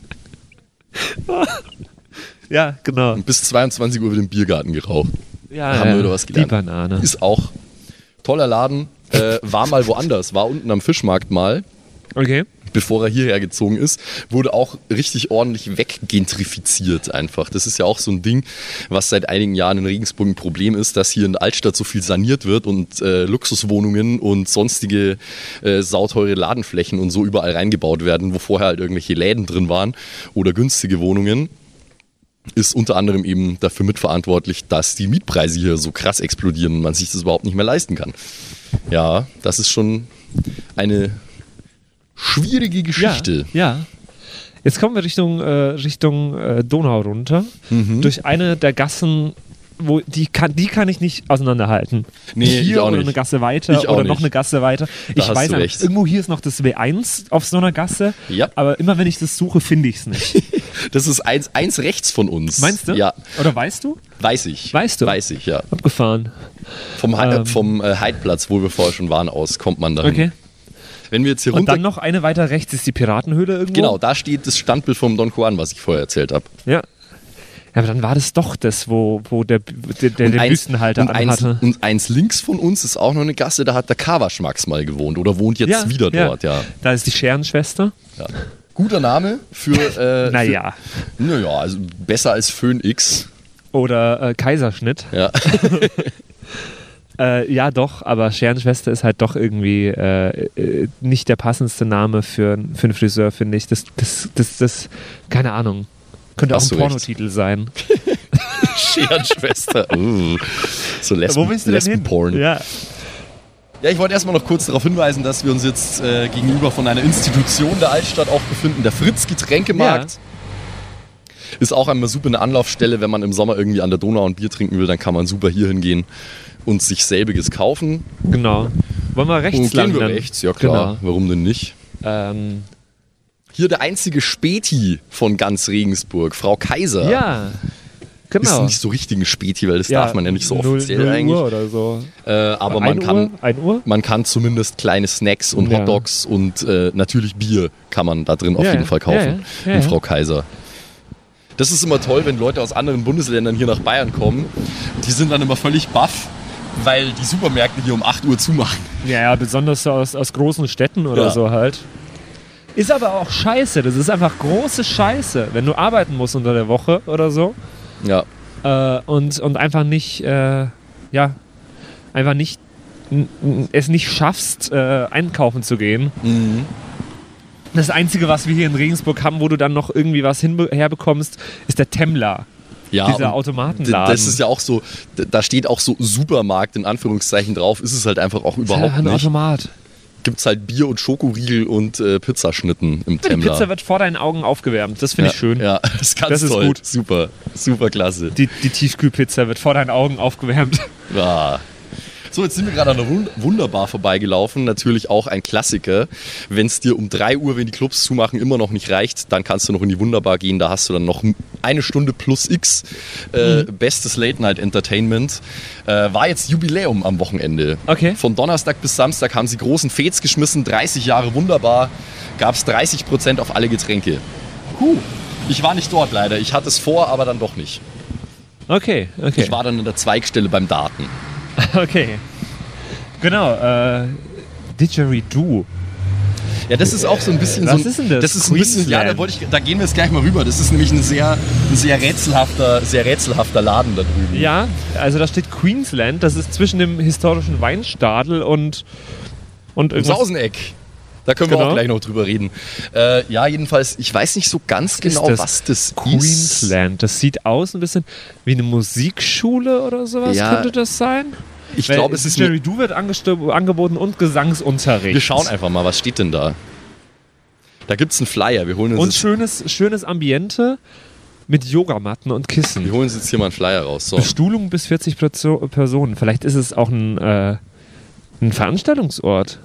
Ja, genau. Und bis 22 Uhr wird im Biergarten geraucht. Ja, Haben wir wieder was gelernt. Die Banane. Ist auch toller Laden. War mal woanders, war unten am Fischmarkt mal, Okay. bevor er hierher gezogen ist, wurde auch richtig ordentlich weggentrifiziert einfach. Das ist ja auch so ein Ding, was seit einigen Jahren in Regensburg ein Problem ist, dass hier in der Altstadt so viel saniert wird und Luxuswohnungen und sonstige sauteure Ladenflächen und so überall reingebaut werden, wo vorher halt irgendwelche Läden drin waren oder günstige Wohnungen. Ist unter anderem eben dafür mitverantwortlich, dass die Mietpreise hier so krass explodieren und man sich das überhaupt nicht mehr leisten kann. Ja, das ist schon eine schwierige Geschichte. Ja. Jetzt kommen wir Richtung Donau runter. Durch eine der Gassen, die kann ich nicht auseinanderhalten. Nee, ich hier auch oder nicht. eine Gasse weiter Ich auch oder noch nicht. eine Gasse weiter. Da Ich hast weiß du nicht, recht. irgendwo hier ist noch das W1 auf so einer Gasse, Ja. aber immer wenn ich das suche, finde ich es nicht. Das ist eins rechts von uns. Meinst du? Ja, Oder weißt du? weiß ich. Weißt du? Weiß ich, ja. Abgefahren. Vom Heidplatz, wo wir vorher schon waren, aus kommt man dahin. Okay. Wenn wir jetzt hier Und runter... dann noch eine weiter rechts ist die Piratenhöhle irgendwo. Genau, da steht das Standbild vom Don Juan, was ich vorher erzählt habe. Ja. Ja, aber dann war das doch das, wo der Büstenhalter anhatte. Und eins links von uns ist auch noch eine Gasse, da hat der Kawasch Max mal gewohnt oder wohnt jetzt wieder dort, ja. Da ist die Scherenschwester. Ja. Guter Name für... Naja. Naja, also besser als Föhn X. Oder Kaiserschnitt. Ja. Ja, doch, aber Scherenschwester ist halt doch irgendwie nicht der passendste Name für einen Friseur, finde ich. Das, keine Ahnung. Könnte auch Hast ein du recht. Pornotitel sein. Scherenschwester. So Wo willst du denn hin? Lesbenporn. Ja. Ja, ich wollte erstmal noch kurz darauf hinweisen, dass wir uns jetzt gegenüber von einer Institution der Altstadt auch befinden, der Fritz Getränkemarkt. Ist auch einmal super eine Anlaufstelle, wenn man im Sommer irgendwie an der Donau ein Bier trinken will, dann kann man super hier hingehen und sich selbiges kaufen. Genau. Wollen wir rechts Und lang? gehen wir dann? rechts, ja klar, warum denn nicht? Hier der einzige Späti von ganz Regensburg, Frau Kaiser. Ja, Ist genau. nicht so richtig ein Späti, weil das darf man ja nicht so offiziell 0 eigentlich. Uhr oder so. Aber 1 Uhr? man kann zumindest kleine Snacks und Ja. Hotdogs und natürlich Bier kann man da drin auf Ja, jeden Fall kaufen. ja, in ja. Frau Kaiser. Das ist immer toll, wenn Leute aus anderen Bundesländern hier nach Bayern kommen. Die sind dann immer völlig baff, weil die Supermärkte hier um 8 Uhr zumachen. Ja, besonders so aus großen Städten oder Ja. so halt. Ist aber auch scheiße. Das ist einfach große Scheiße, wenn du arbeiten musst unter der Woche oder so. Ja. Und einfach nicht, es nicht schaffst, einkaufen zu gehen. Mhm. Das Einzige, was wir hier in Regensburg haben, wo du dann noch irgendwie was herbekommst, ist der Temmler. Ja, Dieser und Automatenladen. Das ist ja auch so, da steht auch so Supermarkt in Anführungszeichen drauf, ist es halt einfach auch überhaupt ein nicht. Automat. Gibt's halt Bier und Schokoriegel und Pizzaschnitten im Die Temmler. Pizza wird vor deinen Augen aufgewärmt. Das finde ich schön. Ja, das ist ganz Das ist toll. gut. Super, super klasse. Die Tiefkühlpizza wird vor deinen Augen aufgewärmt. Ja. So, jetzt sind wir gerade an der Wunderbar vorbeigelaufen. Natürlich auch ein Klassiker. Wenn es dir um 3 Uhr, wenn die Clubs zumachen, immer noch nicht reicht, dann kannst du noch in die Wunderbar gehen. Da hast du dann noch 1 Stunde plus X. Bestes Late-Night-Entertainment. War jetzt Jubiläum am Wochenende. Okay. Von Donnerstag bis Samstag haben sie großen Fets geschmissen. 30 Jahre Wunderbar. Gab es 30% auf alle Getränke. Ich war nicht dort leider. Ich hatte es vor, aber dann doch nicht. Okay. Ich war dann in der Zweigstelle beim Daten. Okay. Genau. Didgeridoo. Ja, das ist auch so ein bisschen Was so. ist denn das? Das ist ein bisschen, ja, da gehen wir jetzt gleich mal rüber. Das ist nämlich ein sehr rätselhafter Laden da drüben. Ja, also da steht Queensland. Das ist zwischen dem historischen Weinstadel und Im irgendwas. Sauseneck. Da können wir Genau. auch gleich noch drüber reden. Ja, jedenfalls, ich weiß nicht so ganz genau, das? was das ist. Queensland. Das sieht aus ein bisschen wie eine Musikschule oder sowas. Ja. Könnte das sein? Ich glaube, es ist. Didgeridoo wird angeboten und Gesangsunterricht. Wir schauen einfach mal, was steht denn da? Da gibt es einen Flyer. Wir holen uns, Und jetzt, schönes Ambiente mit Yogamatten und Kissen. wir holen uns jetzt hier mal einen Flyer raus. So. Bestuhlung bis 40 Personen. Vielleicht ist es auch ein Veranstaltungsort.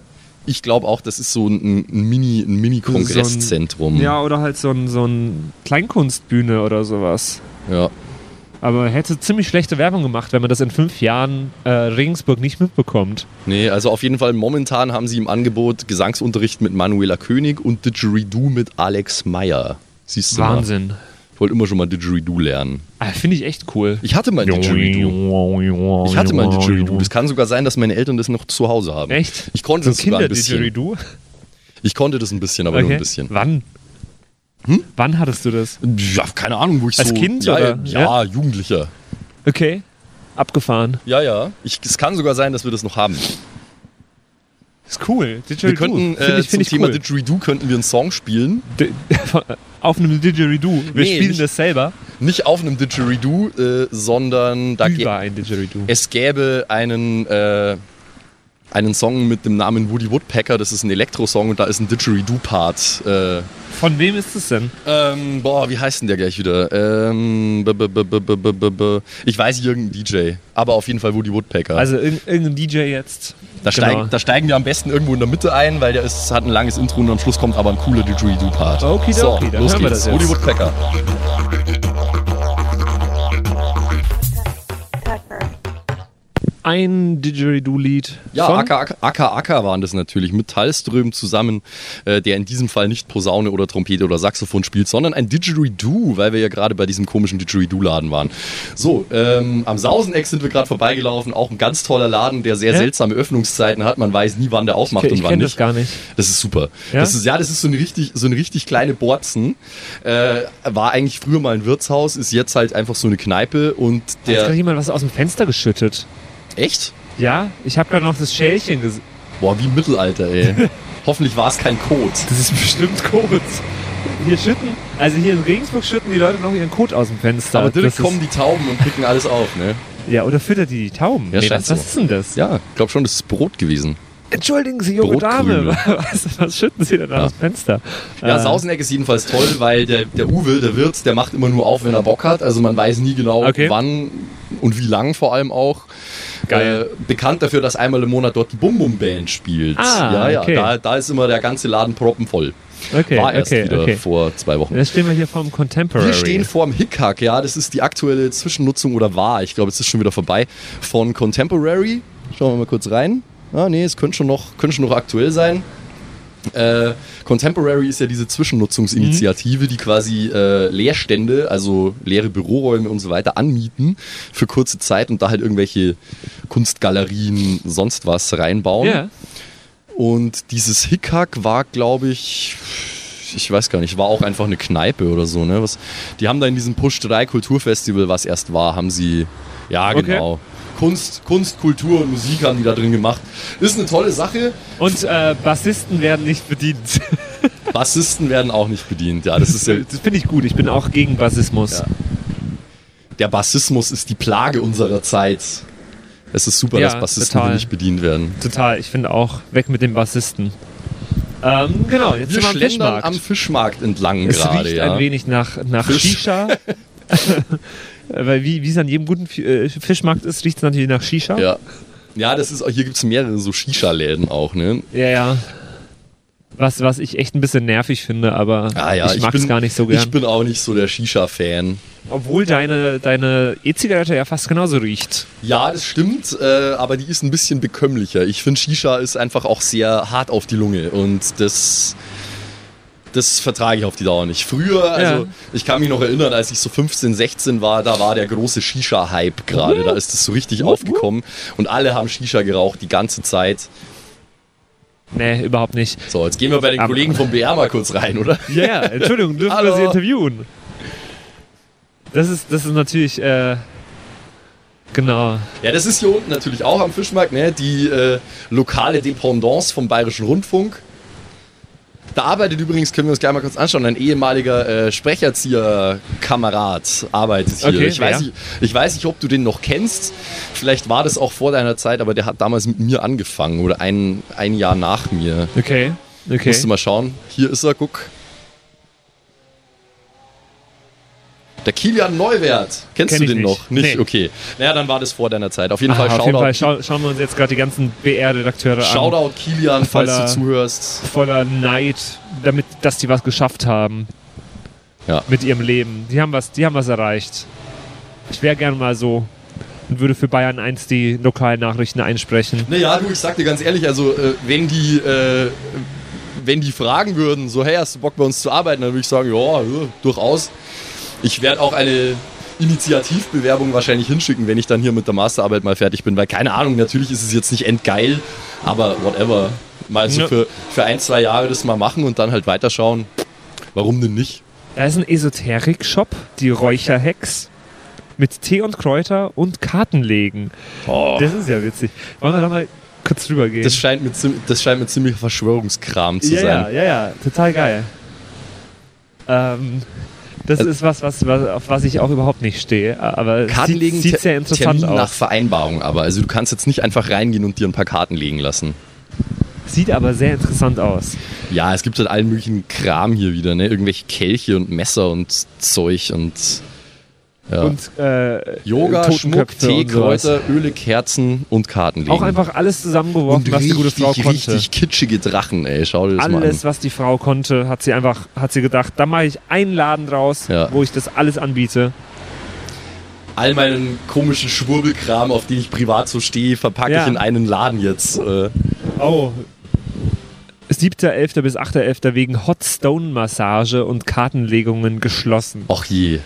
Ich glaube auch, das ist so ein Mini-Kongresszentrum. Ja, oder halt so ein Kleinkunstbühne oder sowas. Ja. Aber hätte ziemlich schlechte Werbung gemacht, wenn man das in 5 Jahren Regensburg nicht mitbekommt. Nee, also auf jeden Fall momentan haben sie im Angebot Gesangsunterricht mit Manuela König und Didgeridoo mit Alex Meyer. Siehst du Wahnsinn. mal? Ich wollte immer schon mal Didgeridoo lernen. Finde ich echt cool. Ich hatte mal ein Didgeridoo. Es kann sogar sein, dass meine Eltern das noch zu Hause haben. Echt? Ich konnte das sogar ein bisschen. Kinder-Didgeridoo? Ich konnte das ein bisschen, aber nur ein bisschen. Wann? Wann hattest du das? Ja, keine Ahnung, wo ich Als so... Kind, ja, oder? Ja, Jugendlicher. Okay. Abgefahren. Ja. Es kann sogar sein, dass wir das noch haben. Ist cool. Wir könnten zum Thema Didgeridoo könnten wir einen Song spielen. Auf einem Didgeridoo. Wir spielen das selber. Nicht auf einem Didgeridoo, sondern über ein Didgeridoo. Es gäbe einen Song mit dem Namen Woody Woodpecker. Das ist ein Elektro-Song und da ist ein Didgeridoo-Part. Von wem ist es denn? Wie heißt denn der gleich wieder? Ich weiß nicht, irgendein DJ. Aber auf jeden Fall Woody Woodpecker. Also irgendein DJ jetzt. Da steigen wir am besten irgendwo in der Mitte ein, weil hat ein langes Intro und am Schluss kommt aber ein cooler Didgeridoo-Part. Okay, so, dann los hören wir geht's. das jetzt. Woody Woodpecker. Ein Didgeridoo-Lied. Ja, von Aka waren das natürlich mit Thalström zusammen, der in diesem Fall nicht Posaune oder Trompete oder Saxophon spielt, sondern ein Didgeridoo, weil wir ja gerade bei diesem komischen Didgeridoo-Laden waren. So, am Sauseneck sind wir gerade vorbeigelaufen, auch ein ganz toller Laden, der sehr seltsame Öffnungszeiten hat. Man weiß nie, wann der aufmacht und wann nicht. Ich kenne das gar nicht. Das ist super. Ja? Das ist so eine richtig kleine Borzen. War eigentlich früher mal ein Wirtshaus, ist jetzt halt einfach so eine Kneipe und Jetzt hat jemand was aus dem Fenster geschüttet. Echt? Ja, ich habe gerade noch das Schälchen gesehen. Boah, wie im Mittelalter, ey. Hoffentlich war es kein Kot. Das ist bestimmt Kot. Hier in Regensburg schütten die Leute noch ihren Kot aus dem Fenster. Aber direkt kommen die Tauben und picken alles auf, ne? Ja, oder füttert die Tauben? Ja, was ist denn das? Ja, ich glaube schon, das ist Brot gewesen. Entschuldigen Sie, junge Dame, was schütten Sie denn aus dem Fenster? Ja, Sauseneck ist jedenfalls toll, weil der Uwe, der Wirt, der macht immer nur auf, wenn er Bock hat. Also man weiß nie genau, wann und wie lang vor allem auch. Geil. Bekannt dafür, dass einmal im Monat dort die Bum Bum Band spielt. Okay. Da ist immer der ganze Laden proppenvoll. Okay, war erst wieder vor 2 Wochen. Jetzt stehen wir hier vorm Contemporary. Wir stehen vorm Hickhack, ja, das ist die aktuelle Zwischennutzung oder war, ich glaube, es ist schon wieder vorbei, von Contemporary. Schauen wir mal kurz rein. Es könnte schon noch aktuell sein. Contemporary ist ja diese Zwischennutzungsinitiative, die quasi Leerstände, also leere Büroräume und so weiter anmieten für kurze Zeit und da halt irgendwelche Kunstgalerien, sonst was reinbauen. Ja. Und dieses Hickhack war, glaube ich weiß gar nicht, war auch einfach eine Kneipe oder so. Ne? Die haben da in diesem Push 3 Kulturfestival, was erst war, haben sie, genau. Kunst, Kultur und Musik haben die da drin gemacht. Ist eine tolle Sache. Und Bassisten werden nicht bedient. Bassisten werden auch nicht bedient, ja. Das finde ich gut, ich bin auch gegen Bassismus. Ja. Der Bassismus ist die Plage unserer Zeit. Es ist super, dass Bassisten nicht bedient werden. Total, ich finde auch, weg mit dem Bassisten. Genau, jetzt wir sind wir am Fischmarkt entlang es gerade. Es riecht ein wenig nach Shisha. Weil wie es an jedem guten Fischmarkt ist, riecht es natürlich nach Shisha. Ja, hier gibt es mehrere so Shisha-Läden auch, ne? Ja. Was ich echt ein bisschen nervig finde, aber ich mag es gar nicht so gern. Ich bin auch nicht so der Shisha-Fan. Obwohl deine E-Zigarette ja fast genauso riecht. Ja, das stimmt, aber die ist ein bisschen bekömmlicher. Ich finde, Shisha ist einfach auch sehr hart auf die Lunge und das vertrage ich auf die Dauer nicht. Früher, ich kann mich noch erinnern, als ich so 15, 16 war, da war der große Shisha-Hype gerade. Da ist es so richtig aufgekommen und alle haben Shisha geraucht die ganze Zeit. Nee, überhaupt nicht. So, jetzt gehen wir bei den Kollegen vom BR mal kurz rein, oder? Ja, Entschuldigung, dürfen wir Sie interviewen? Das ist natürlich, genau. Ja, das ist hier unten natürlich auch am Fischmarkt, ne? Die lokale Dependance vom Bayerischen Rundfunk. Da arbeitet übrigens, können wir uns gleich mal kurz anschauen, ein ehemaliger Sprecherzieher-Kamerad arbeitet hier. Okay, ich weiß nicht, ob du den noch kennst. Vielleicht war das auch vor deiner Zeit, aber der hat damals mit mir angefangen oder ein Jahr nach mir. Okay. Musst du mal schauen. Hier ist er, guck. Der Kilian Neuwert. Kennst du den noch? Nicht? Nee. Okay. Naja, dann war das vor deiner Zeit. Auf jeden Fall Auf jeden Shoutout. Fall schauen wir uns jetzt gerade die ganzen BR-Redakteure an. Shoutout Kilian, falls du zuhörst. Voller Neid, dass die was geschafft haben. Ja. Mit ihrem Leben. Die haben was erreicht. Ich wäre gerne mal so und würde für Bayern 1 die Lokalnachrichten einsprechen. Naja, du, ich sag dir ganz ehrlich, also wenn die fragen würden, so, hey, hast du Bock bei uns zu arbeiten, dann würde ich sagen, ja, durchaus. Ich werde auch eine Initiativbewerbung wahrscheinlich hinschicken, wenn ich dann hier mit der Masterarbeit mal fertig bin, weil keine Ahnung, natürlich ist es jetzt nicht endgeil, aber whatever. Mal so für 1-2 Jahre das mal machen und dann halt weiterschauen. Warum denn nicht? Da ist ein Esoterik-Shop, die Räucherhex, mit Tee und Kräuter und Kartenlegen. Oh. Das ist ja witzig. Wollen wir da mal kurz drüber gehen? Das scheint mir ziemlich Verschwörungskram zu sein. Ja, total geil. Das ist was, auf was ich auch überhaupt nicht stehe, aber Kartenlegen sieht sehr interessant Termin aus. nach Vereinbarung aber. Also du kannst jetzt nicht einfach reingehen und dir ein paar Karten legen lassen. Sieht aber sehr interessant aus. Ja, es gibt halt allen möglichen Kram hier wieder, ne? Irgendwelche Kelche und Messer und Zeug und ja. Und Yoga, Schmuck, Totenköpfe Tee, und sowas. Kräuter, Öle, Kerzen und Kartenlegen. Auch einfach alles zusammengeworfen, und was die gute Frau konnte. richtig kitschige Drachen, ey. Schau dir das mal an. Alles, was die Frau konnte, hat sie gedacht, da mache ich einen Laden draus, Ja. wo ich das alles anbiete. All meinen komischen Schwurbelkram, auf den ich privat so stehe, verpacke ich in einen Laden jetzt. Oh. 7.11. bis 8.11. wegen Hot Stone Massage und Kartenlegungen geschlossen. Och je.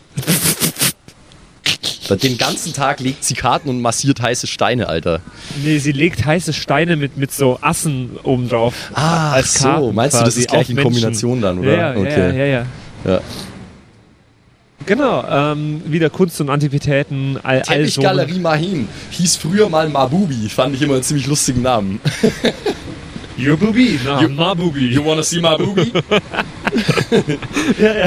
Den ganzen Tag legt sie Karten und massiert heiße Steine, Alter. Nee, sie legt heiße Steine mit so Assen obendrauf. Ach so, meinst du, das ist gleich in Kombination dann, oder? Ja, okay. ja. Genau, wieder Kunst und Antiquitäten. Teppichgalerie Mahim. Hieß früher mal Mabubi. Fand ich immer einen ziemlich lustigen Namen. Mabubi. Mabubi. You wanna see Mabubi? Ja.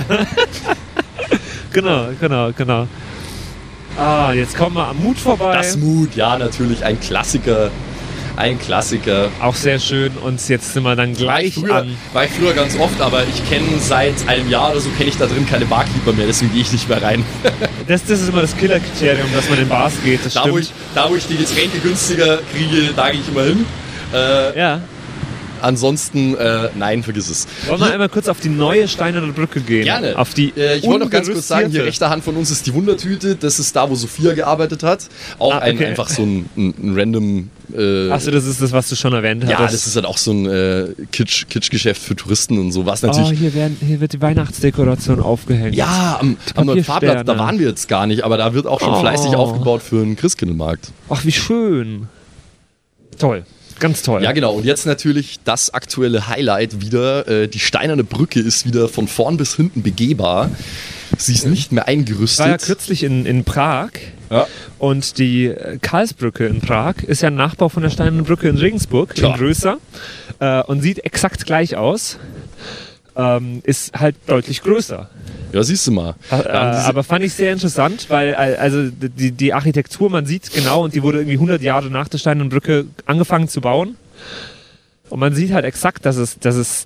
Genau. Ah, jetzt kommen wir am Mut vorbei. Das Mut, ja, natürlich. Ein Klassiker. Auch sehr schön. Und jetzt sind wir dann gleich war ich früher ganz oft, aber ich kenne seit einem Jahr oder so, kenne ich da drin keine Barkeeper mehr, deswegen gehe ich nicht mehr rein. Das ist immer das Killerkriterium, dass man in Bars geht. Das da, wo ich die Getränke günstiger kriege, da gehe ich immer hin. Ja. Ansonsten, nein, vergiss es. Wollen wir einmal kurz auf die neue Steinerne Brücke gehen? Gerne. Auf die ich wollte noch ganz kurz sagen, hier rechter Hand von uns ist die Wundertüte. Das ist da, wo Sophia gearbeitet hat. Auch einfach so ein random... Achso, das ist das, was du schon erwähnt hast. Ja, das ist halt auch so ein Kitschgeschäft für Touristen und so. Was natürlich... Hier wird die Weihnachtsdekoration aufgehängt. Ja, am neuen Fahrplatz, da waren wir jetzt gar nicht, aber da wird auch schon fleißig aufgebaut für einen Christkindlmarkt. Ach, wie schön. Toll. Ganz toll. Ja, genau. Und jetzt natürlich das aktuelle Highlight wieder. Die Steinerne Brücke ist wieder von vorn bis hinten begehbar. Sie ist nicht mehr eingerüstet. Ich war ja kürzlich in Prag. Ja. Und die Karlsbrücke in Prag ist ja ein Nachbau von der Steinernen Brücke in Regensburg, in größer. Und sieht exakt gleich aus. Ist halt deutlich größer. Ja, siehst du mal. Aber fand ich sehr interessant, weil also die Architektur, man sieht genau, und die wurde irgendwie 100 Jahre nach der Steinernen Brücke angefangen zu bauen. Und man sieht halt exakt, dass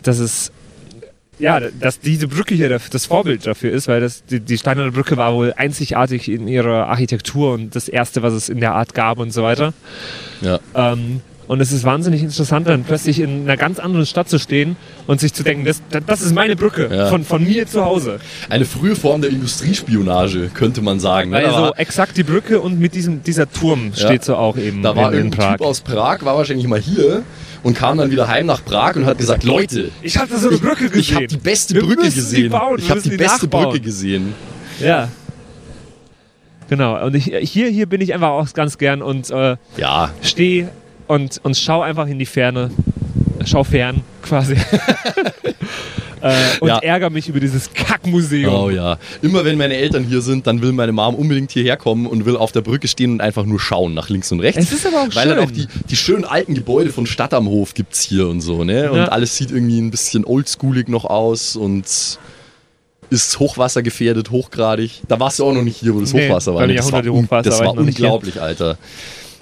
diese Brücke hier das Vorbild dafür ist, weil die Steinerne Brücke war wohl einzigartig in ihrer Architektur und das erste, was es in der Art gab und so weiter. Ja. Und es ist wahnsinnig interessant, dann plötzlich in einer ganz anderen Stadt zu stehen und sich zu denken, das ist meine Brücke, von mir zu Hause. Eine frühe Form der Industriespionage, könnte man sagen. Also exakt die Brücke und mit dieser Turm steht so auch eben da war in Prag. Typ aus Prag, war wahrscheinlich mal hier und kam dann wieder heim nach Prag und hat gesagt, Leute, ich habe da so eine Brücke gesehen. Ich habe die beste Brücke gesehen. Ich habe die beste Brücke gesehen. Ja. Genau. Und hier bin ich einfach auch ganz gern und stehe und schau einfach in die Ferne. Schau fern, quasi. Und ärgere mich über dieses Kackmuseum. Oh ja. Immer wenn meine Eltern hier sind, dann will meine Mom unbedingt hierher kommen und will auf der Brücke stehen und einfach nur schauen nach links und rechts. Es ist aber auch weil schön. Halt auch die schönen alten Gebäude von Stadt am Hof gibt's hier und so, ne? Und alles sieht irgendwie ein bisschen oldschoolig noch aus und ist hochwassergefährdet, hochgradig. Da warst du auch noch nicht hier, wo das Hochwasser war. Das war unglaublich, Alter.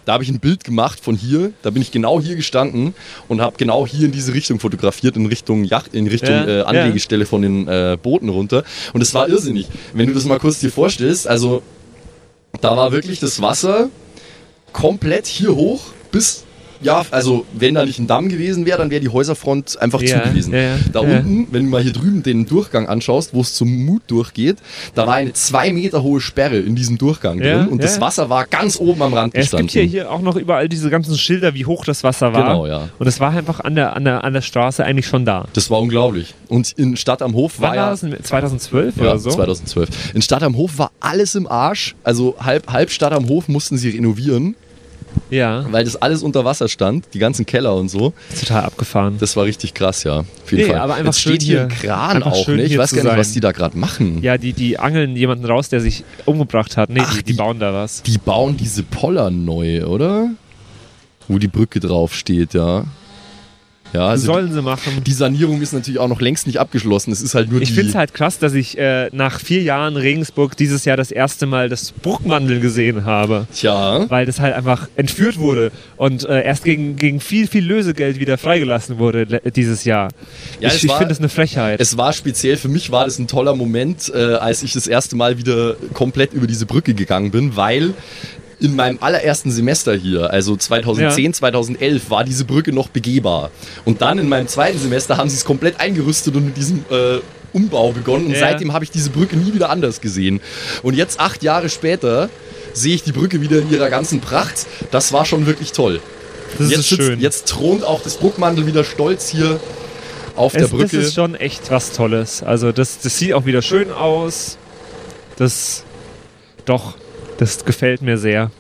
Da habe ich ein Bild gemacht von hier, da bin ich genau hier gestanden und habe genau hier in diese Richtung fotografiert, in Richtung Anlegestelle von den Booten runter. Und es war irrsinnig. Wenn du das mal kurz dir vorstellst, also da war wirklich das Wasser komplett hier hoch bis... Ja, also wenn da nicht ein Damm gewesen wäre, dann wäre die Häuserfront einfach zu gewesen. Da unten, wenn du mal hier drüben den Durchgang anschaust, wo es zum Mut durchgeht, da war eine 2 Meter hohe Sperre in diesem Durchgang drin und das Wasser war ganz oben am Rand gestanden. Es gibt hier auch noch überall diese ganzen Schilder, wie hoch das Wasser war. Genau, ja. Und es war einfach an der Straße eigentlich schon da. Das war unglaublich. Und in Stadt am Hof war ja... 2012 ja, oder so? 2012. In Stadt am Hof war alles im Arsch. Also halb Stadt am Hof mussten sie renovieren. Ja. Weil das alles unter Wasser stand, die ganzen Keller und so. Total abgefahren. Das war richtig krass, ja. Auf jeden Fall. Aber einfach jetzt steht hier ein Kran auch, ne? Ich weiß gar nicht, was die da gerade machen. Ja, die angeln jemanden raus, der sich umgebracht hat. Nee, die bauen da was. Die bauen diese Poller neu, oder? Wo die Brücke drauf steht, ja. Ja, also sollen sie machen. Die Sanierung ist natürlich auch noch längst nicht abgeschlossen. Es ist halt nur Ich finde es halt krass, dass ich nach 4 Jahren Regensburg dieses Jahr das erste Mal das Bruckmandel gesehen habe. Tja. Weil das halt einfach entführt wurde und erst gegen viel, viel Lösegeld wieder freigelassen wurde dieses Jahr. Ja, ich finde das eine Frechheit. Es war speziell, für mich war das ein toller Moment, als ich das erste Mal wieder komplett über diese Brücke gegangen bin, weil... In meinem allerersten Semester hier, also 2010, 2011, war diese Brücke noch begehbar. Und dann in meinem zweiten Semester haben sie es komplett eingerüstet und mit diesem Umbau begonnen. Und seitdem habe ich diese Brücke nie wieder anders gesehen. Und jetzt 8 Jahre später sehe ich die Brücke wieder in ihrer ganzen Pracht. Das war schon wirklich toll. Das ist schön. Jetzt thront auch das Bruckmandel wieder stolz hier auf der Brücke. Das ist schon echt was Tolles. Also das sieht auch wieder schön aus. Das gefällt mir sehr.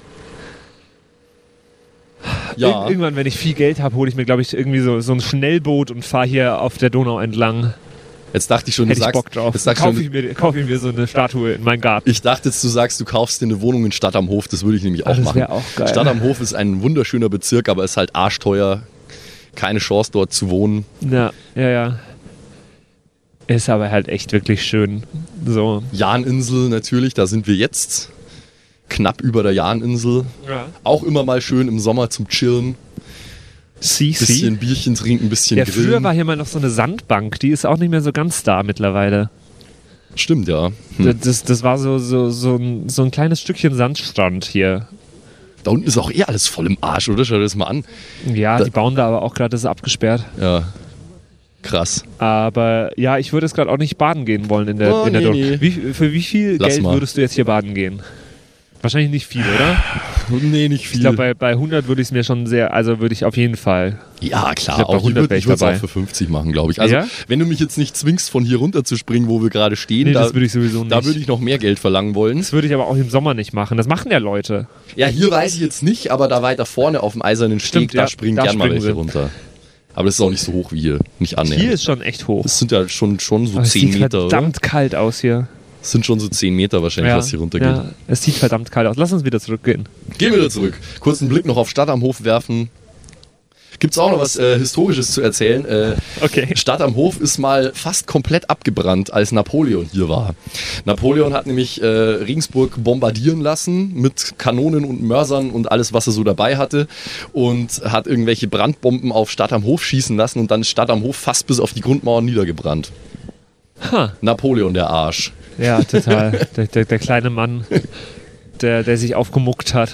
Ja. Irgendwann, wenn ich viel Geld habe, hole ich mir, glaube ich, irgendwie so ein Schnellboot und fahre hier auf der Donau entlang. Jetzt dachte ich schon, Hätte ich Bock drauf. Kaufe ich mir so eine Statue in meinen Garten. Ich dachte jetzt, du sagst, du kaufst dir eine Wohnung in Stadt am Hof. Das würde ich nämlich auch machen. Das wäre auch geil. Stadt am Hof ist ein wunderschöner Bezirk, aber ist halt arschteuer. Keine Chance, dort zu wohnen. Ja. Ist aber halt echt wirklich schön. So. Jahninsel natürlich, da sind wir jetzt. Knapp über der Jahninsel. Ja. Auch immer mal schön im Sommer zum Chillen. Bisschen Bierchen trinken, bisschen grillen. Früher war hier mal noch so eine Sandbank, die ist auch nicht mehr so ganz da mittlerweile. Stimmt, ja. Das war so ein kleines Stückchen Sandstrand hier. Da unten ist auch alles voll im Arsch, oder? Schau dir das mal an. Ja, die bauen da aber auch gerade, das ist abgesperrt. Ja. Krass. Aber ja, ich würde jetzt gerade auch nicht baden gehen wollen in der Donau. Nee. Für wie viel Geld würdest du jetzt hier baden gehen? Wahrscheinlich nicht viel, oder? Nee, nicht viel. Ich glaube, bei 100 würde ich es mir schon würde ich auf jeden Fall. Ja, klar. Auch ich würde es auch für 50 machen, glaube ich. Also, wenn du mich jetzt nicht zwingst, von hier runter zu springen, wo wir gerade stehen, das würde ich sowieso nicht. Da würde ich noch mehr Geld verlangen wollen. Das würde ich aber auch im Sommer nicht machen. Das machen ja Leute. Ja, hier weiß ich jetzt nicht, aber da weiter vorne auf dem Eisernen Steg, da springen gern mal welche runter. Aber das ist auch nicht so hoch wie hier. Nicht annähernd. Hier ist schon echt hoch. Das sind ja schon so 10 Meter, Es sieht verdammt kalt aus hier. Es sind schon so 10 Meter wahrscheinlich, was hier runtergeht. Ja, es sieht verdammt kalt aus. Lass uns wieder zurückgehen. Gehen wir wieder zurück. Kurz einen Blick noch auf Stadt am Hof werfen. Gibt es auch noch was Historisches zu erzählen? Okay. Stadt am Hof ist mal fast komplett abgebrannt, als Napoleon hier war. Napoleon hat nämlich Regensburg bombardieren lassen mit Kanonen und Mörsern und alles, was er so dabei hatte. Und hat irgendwelche Brandbomben auf Stadt am Hof schießen lassen und dann ist Stadt am Hof fast bis auf die Grundmauern niedergebrannt. Napoleon, der Arsch. Ja, total. Der kleine Mann, der sich aufgemuckt hat.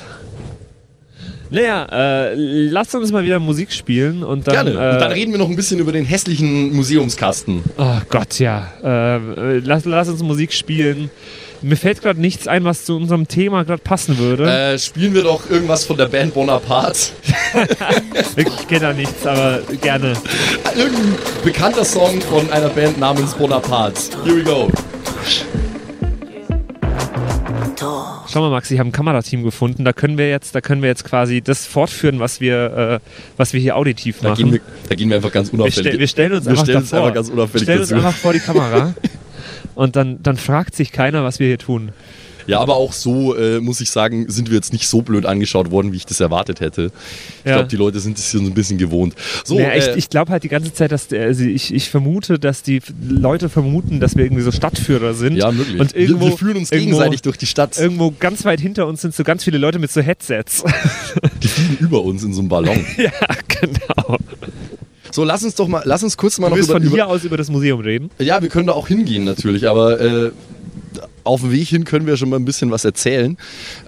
Naja, lasst uns mal wieder Musik spielen und dann... Gerne. Und dann reden wir noch ein bisschen über den hässlichen Museumskasten. Oh Gott, ja. Lass uns Musik spielen. Mir fällt gerade nichts ein, was zu unserem Thema gerade passen würde. Spielen wir doch irgendwas von der Band Bonaparte. Ich kenne da nichts, aber gerne. Irgendein bekannter Song von einer Band namens Bonaparte. Here we go. Schau mal, Max, ich habe ein Kamerateam gefunden. Da können wir jetzt quasi das fortführen, was wir hier auditiv machen. Da gehen wir einfach ganz unauffällig. Wir stellen uns einfach vor die Kamera und dann fragt sich keiner, was wir hier tun. Ja, aber auch so, muss ich sagen, sind wir jetzt nicht so blöd angeschaut worden, wie ich das erwartet hätte. Ich glaube, die Leute sind es hier so ein bisschen gewohnt. So, ich glaube halt die ganze Zeit, dass ich vermute, dass die Leute vermuten, dass wir irgendwie so Stadtführer sind. Ja, möglich. Und irgendwo, wir führen uns gegenseitig durch die Stadt. Irgendwo ganz weit hinter uns sind so ganz viele Leute mit so Headsets. Die fliegen über uns in so einem Ballon. Ja, genau. So, lass uns kurz mal Du noch willst von hier aus über das Museum reden? Ja, wir können da auch hingehen natürlich, aber auf dem Weg hin können wir schon mal ein bisschen was erzählen.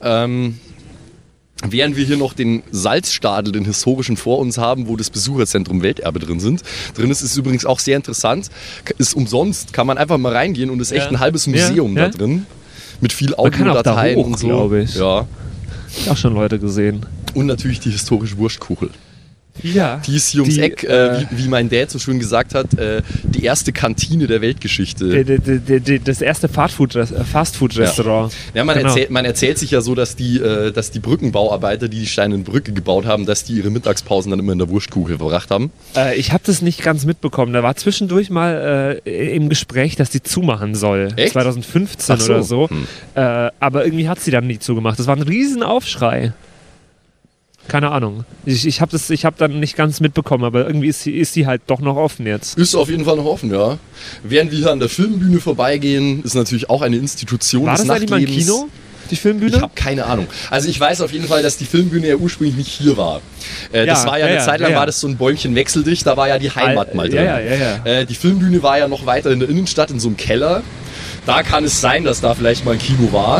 Während wir hier noch den Salzstadel, den historischen, vor uns haben, wo das Besucherzentrum Welterbe drin ist es übrigens auch sehr interessant. Ist umsonst, kann man einfach mal reingehen und ist echt ein halbes Museum da drin. Mit viel Audiodateien und so. Glaube ich. Ja. Ich habe auch schon Leute gesehen. Und natürlich die historische Wurstkuchel. Ja. Die ist hier ums Eck, wie mein Dad so schön gesagt hat, die erste Kantine der Weltgeschichte. Das erste Fastfood-Restaurant. Ja, man erzählt sich ja so, dass die Brückenbauarbeiter, die steinerne Brücke gebaut haben, dass die ihre Mittagspausen dann immer in der Wurstkuchel verbracht haben. Ich habe das nicht ganz mitbekommen. Da war zwischendurch mal im Gespräch, dass die zumachen soll. Echt? 2015 oder so. Aber irgendwie hat sie dann nie zugemacht. Das war ein Riesenaufschrei. Keine Ahnung. Ich habe dann nicht ganz mitbekommen, aber irgendwie ist sie halt doch noch offen jetzt. Ist auf jeden Fall noch offen, ja. Während wir hier an der Filmbühne vorbeigehen, ist natürlich auch eine Institution des Nachtlebens. War das eigentlich mal ein Kino, die Filmbühne? Ich habe keine Ahnung. Also ich weiß auf jeden Fall, dass die Filmbühne ja ursprünglich nicht hier war. Das war ja eine Zeit lang, war das so ein Bäumchen wechseldicht, da war ja die Heimat mal drin. Die Filmbühne war ja noch weiter in der Innenstadt, in so einem Keller. Da kann es sein, dass da vielleicht mal ein Kino war.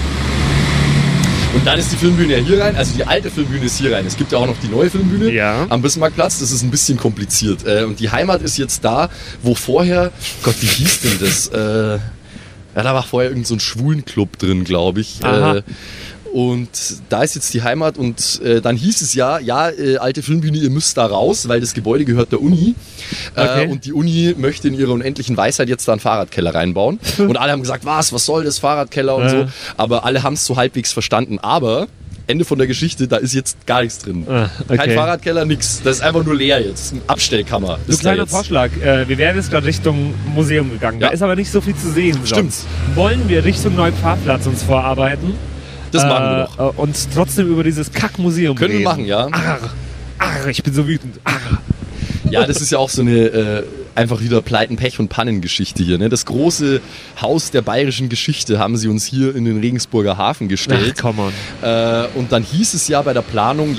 Und dann ist die Filmbühne ja hier rein, also die alte Filmbühne ist hier rein. Es gibt ja auch noch die neue Filmbühne am Bismarckplatz, das ist ein bisschen kompliziert. Und die Heimat ist jetzt da, wo vorher, Gott, wie hieß denn das? Da war vorher irgend so ein Schwulenclub drin, glaube ich. Und da ist jetzt die Heimat und dann hieß es alte Filmbühne, ihr müsst da raus, weil das Gebäude gehört der Uni. Und die Uni möchte in ihrer unendlichen Weisheit jetzt da einen Fahrradkeller reinbauen. Und alle haben gesagt, was soll das, Fahrradkeller und so. Aber alle haben es so halbwegs verstanden. Aber Ende von der Geschichte, da ist jetzt gar nichts drin. Kein Fahrradkeller, nix. Das ist einfach nur leer jetzt. Eine Abstellkammer. So kleiner Vorschlag. Wir wären jetzt gerade Richtung Museum gegangen. Da ist aber nicht so viel zu sehen. Stimmt. Wollen wir Richtung neuen Pfarrplatz uns vorarbeiten? Das machen wir doch. Und trotzdem über dieses Kackmuseum Können wir machen, ja. Ich bin so wütend. Ja, das ist ja auch so eine einfach wieder Pleiten, Pech und Pannengeschichte hier. Ne? Das große Haus der bayerischen Geschichte haben sie uns hier in den Regensburger Hafen gestellt. Ach, come on. Und dann hieß es ja bei der Planung,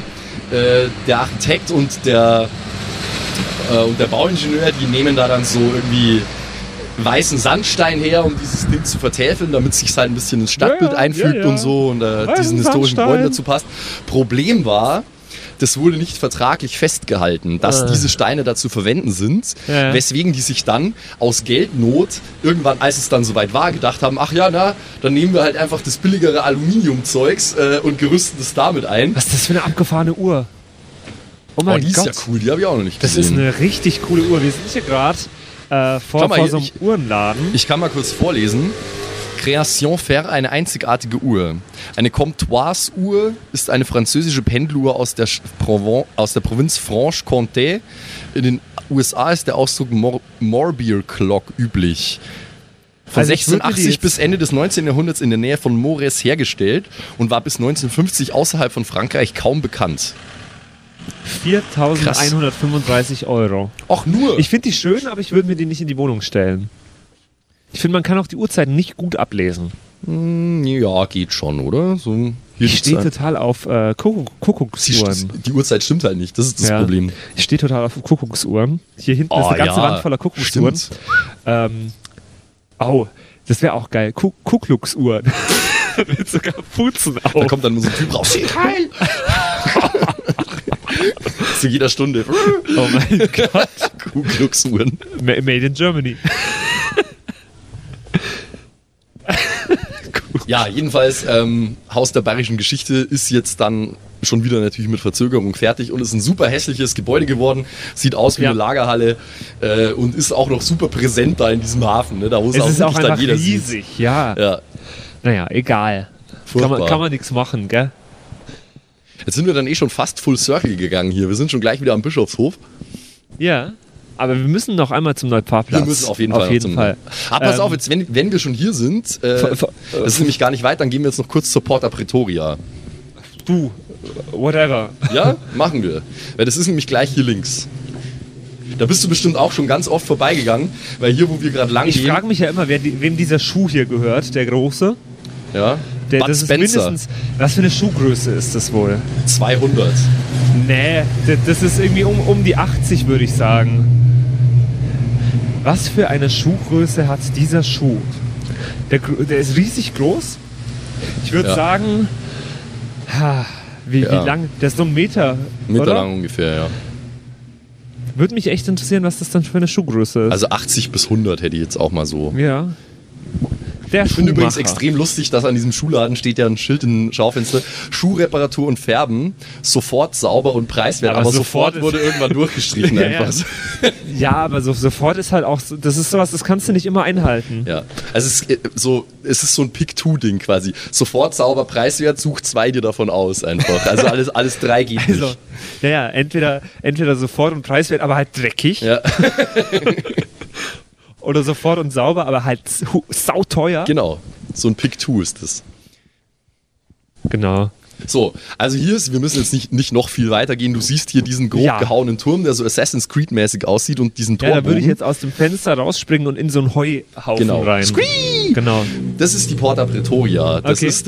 der Architekt und der Bauingenieur, die nehmen da dann so irgendwie weißen Sandstein her, um dieses Ding zu vertäfeln, damit es sich halt ein bisschen ins Stadtbild einfügt und so und diesen historischen Gebäuden dazu passt. Problem war, das wurde nicht vertraglich festgehalten, dass diese Steine dazu verwenden sind, weswegen die sich dann aus Geldnot irgendwann, als es dann soweit war, gedacht haben, dann nehmen wir halt einfach das billigere Aluminiumzeugs und gerüsten das damit ein. Was ist das für eine abgefahrene Uhr? Oh mein Gott. Die ist ja cool, die habe ich auch noch nicht gesehen. Das ist eine richtig coole Uhr. Wir sind hier gerade vor so einem Uhrenladen. Ich kann mal kurz vorlesen. Création Faire, eine einzigartige Uhr. Eine Comptoise-Uhr ist eine französische Pendeluhr aus der Provinz Franche-Comté. In den USA ist der Ausdruck Morbier Clock üblich. Von 1680 bis Ende des 19. Jahrhunderts in der Nähe von Morez hergestellt und war bis 1950 außerhalb von Frankreich kaum bekannt. 4.135 €. Ach nur? Ich finde die schön, aber ich würde mir die nicht in die Wohnung stellen. Ich finde, man kann auch die Uhrzeiten nicht gut ablesen. Ja, geht schon, oder? So, ich stehe total auf Kuckucksuhren. Die Uhrzeit stimmt halt nicht, das ist das Problem. Ich stehe total auf Kuckucksuhren. Hier hinten ist eine ganze Wand voller Kuckucksuhren. Das wäre auch geil. Kuckucksuhren. Mit so Kapuzen auf. Da kommt dann so ein Typ raus. Teil! Zu jeder Stunde. Oh mein Gott. Kuckucksuhren. Made in Germany. Ja, jedenfalls Haus der bayerischen Geschichte ist jetzt dann schon wieder natürlich mit Verzögerung fertig und ist ein super hässliches Gebäude geworden. Sieht aus wie eine Lagerhalle und ist auch noch super präsent da in diesem Hafen. Ne? Da wo es ist auch dann jeder riesig, sieht. Ja. Naja, egal. Kann man nichts machen, gell? Jetzt sind wir dann schon fast full circle gegangen hier. Wir sind schon gleich wieder am Bischofshof. Ja. Aber wir müssen noch einmal zum Neupfarrplatz. Wir müssen auf jeden Fall. Aber pass auf, jetzt, wenn wir schon hier sind, das ist nämlich gar nicht weit, dann gehen wir jetzt noch kurz zur Porta Pretoria. Du, whatever. Ja, machen wir. Weil das ist nämlich gleich hier links. Da bist du bestimmt auch schon ganz oft vorbeigegangen, weil hier, wo wir gerade lang gehen... Ich frage mich ja immer, wem dieser Schuh hier gehört, der große. Ja, das ist mindestens... Was für eine Schuhgröße ist das wohl? 200. Nee, das ist irgendwie um die 80, würde ich sagen. Was für eine Schuhgröße hat dieser Schuh? Der ist riesig groß. Ich würde sagen, wie lang? Der ist so 1 Meter, oder? Lang ungefähr, ja. Würde mich echt interessieren, was das dann für eine Schuhgröße ist. Also 80 bis 100 hätte ich jetzt auch mal so. Ja. Ich finde übrigens extrem lustig, dass an diesem Schuhladen steht ja ein Schild in Schaufenster: Schuhreparatur und Färben, sofort sauber und preiswert. Aber sofort wurde irgendwann durchgestrichen einfach. Ja, aber sofort ist halt auch, das ist sowas, das kannst du nicht immer einhalten. Ja, also es ist so ein Pick-2-Ding quasi. Sofort sauber, preiswert, such 2 dir davon aus einfach. Also alles 3 geht nicht. Ja, entweder sofort und preiswert, aber halt dreckig. Ja. Oder sofort und sauber, aber halt sauteuer. Genau, so ein Pick-2 ist das. Genau. So, also wir müssen jetzt nicht noch viel weitergehen. Du siehst hier diesen grob gehauenen Turm, der so Assassin's Creed-mäßig aussieht und diesen Torbogen. Ja, da würde ich jetzt aus dem Fenster rausspringen und in so einen Heuhaufen rein. Scree! Genau. Das ist die Porta Pretoria. Das ist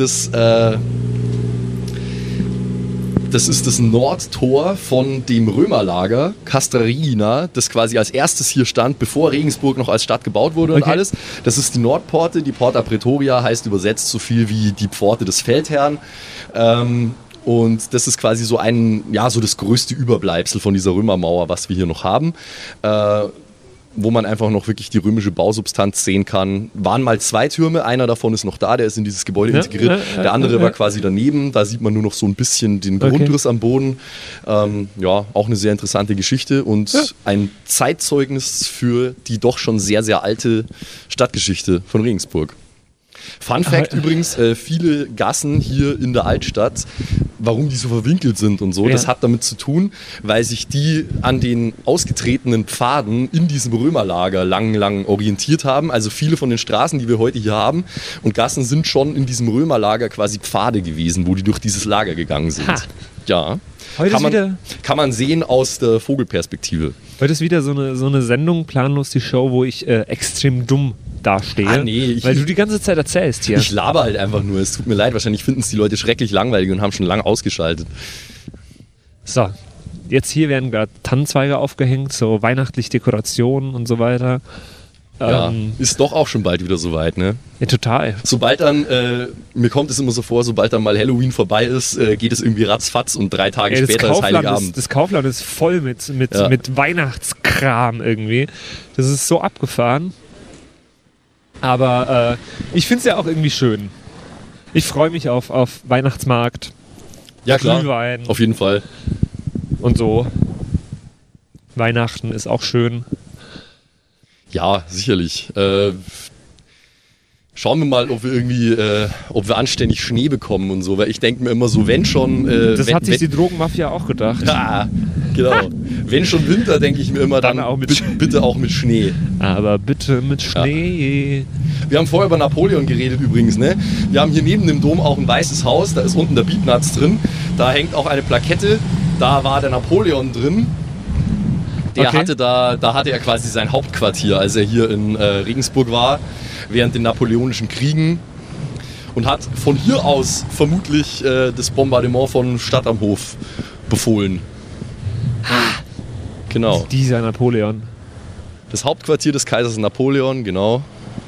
das Nordtor von dem Römerlager Castrarina, das quasi als erstes hier stand, bevor Regensburg noch als Stadt gebaut wurde und alles. Das ist die Nordporte. Die Porta Pretoria heißt übersetzt so viel wie die Pforte des Feldherrn. Und das ist quasi so so das größte Überbleibsel von dieser Römermauer, was wir hier noch haben. Wo man einfach noch wirklich die römische Bausubstanz sehen kann. Waren mal 2 Türme, einer davon ist noch da, der ist in dieses Gebäude integriert. Der andere war quasi daneben, da sieht man nur noch so ein bisschen den Grundriss am Boden. Auch eine sehr interessante Geschichte und ein Zeitzeugnis für die doch schon sehr, sehr alte Stadtgeschichte von Regensburg. Fun Fact übrigens, viele Gassen hier in der Altstadt, warum die so verwinkelt sind und so, das hat damit zu tun, weil sich die an den ausgetretenen Pfaden in diesem Römerlager lang orientiert haben. Also viele von den Straßen, die wir heute hier haben und Gassen sind schon in diesem Römerlager quasi Pfade gewesen, wo die durch dieses Lager gegangen sind. Ja. Kann man sehen aus der Vogelperspektive. Heute ist wieder so eine Sendung, planlos die Show, wo ich extrem dumm dastehe, weil du die ganze Zeit erzählst hier. Ich laber halt einfach nur, es tut mir leid, wahrscheinlich finden es die Leute schrecklich langweilig und haben schon lange ausgeschaltet. So, jetzt hier werden gerade Tannenzweige aufgehängt, so weihnachtlich Dekorationen und so weiter. Ja, ist doch auch schon bald wieder soweit, ne? Ja, total. Sobald dann, mir kommt es immer so vor, sobald dann mal Halloween vorbei ist, geht es irgendwie ratzfatz und 3 Tage später ist Heiligabend. Das Kaufland ist voll mit Weihnachtskram irgendwie. Das ist so abgefahren. Aber ich finde es ja auch irgendwie schön. Ich freue mich auf Weihnachtsmarkt. Ja, klar. Glühwein. Auf jeden Fall. Und so. Weihnachten ist auch schön. Ja, sicherlich. Schauen wir mal, ob wir anständig Schnee bekommen und so, weil ich denke mir immer so, wenn schon... das hat sich die Drogenmafia auch gedacht. Ja, genau. Wenn schon Winter, denke ich mir immer, dann auch bitte auch mit Schnee. Aber bitte mit Schnee. Ja. Wir haben vorher über Napoleon geredet übrigens, ne? Wir haben hier neben dem Dom auch ein weißes Haus, da ist unten der Beatnuts drin, da hängt auch eine Plakette, da war der Napoleon drin. Der hatte er quasi sein Hauptquartier, als er hier in Regensburg war, während den napoleonischen Kriegen und hat von hier aus vermutlich das Bombardement von Stadt am Hof befohlen. Genau. Dieser Napoleon. Das Hauptquartier des Kaisers Napoleon, genau.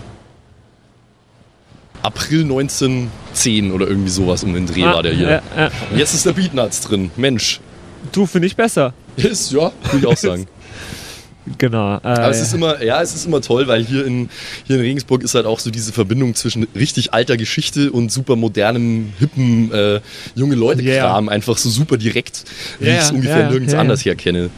April 1910 oder irgendwie sowas um den Dreh war der hier. Und jetzt ist der Beatnuts drin. Mensch. Du, finde ich besser. Ist, ja, würde ich auch sagen. Genau. Aber es ist immer toll, weil hier in Regensburg ist halt auch so diese Verbindung zwischen richtig alter Geschichte und super modernem, hippen, junge Leute-Kram. Einfach so super direkt, wie ich es ungefähr nirgends anders herkenne.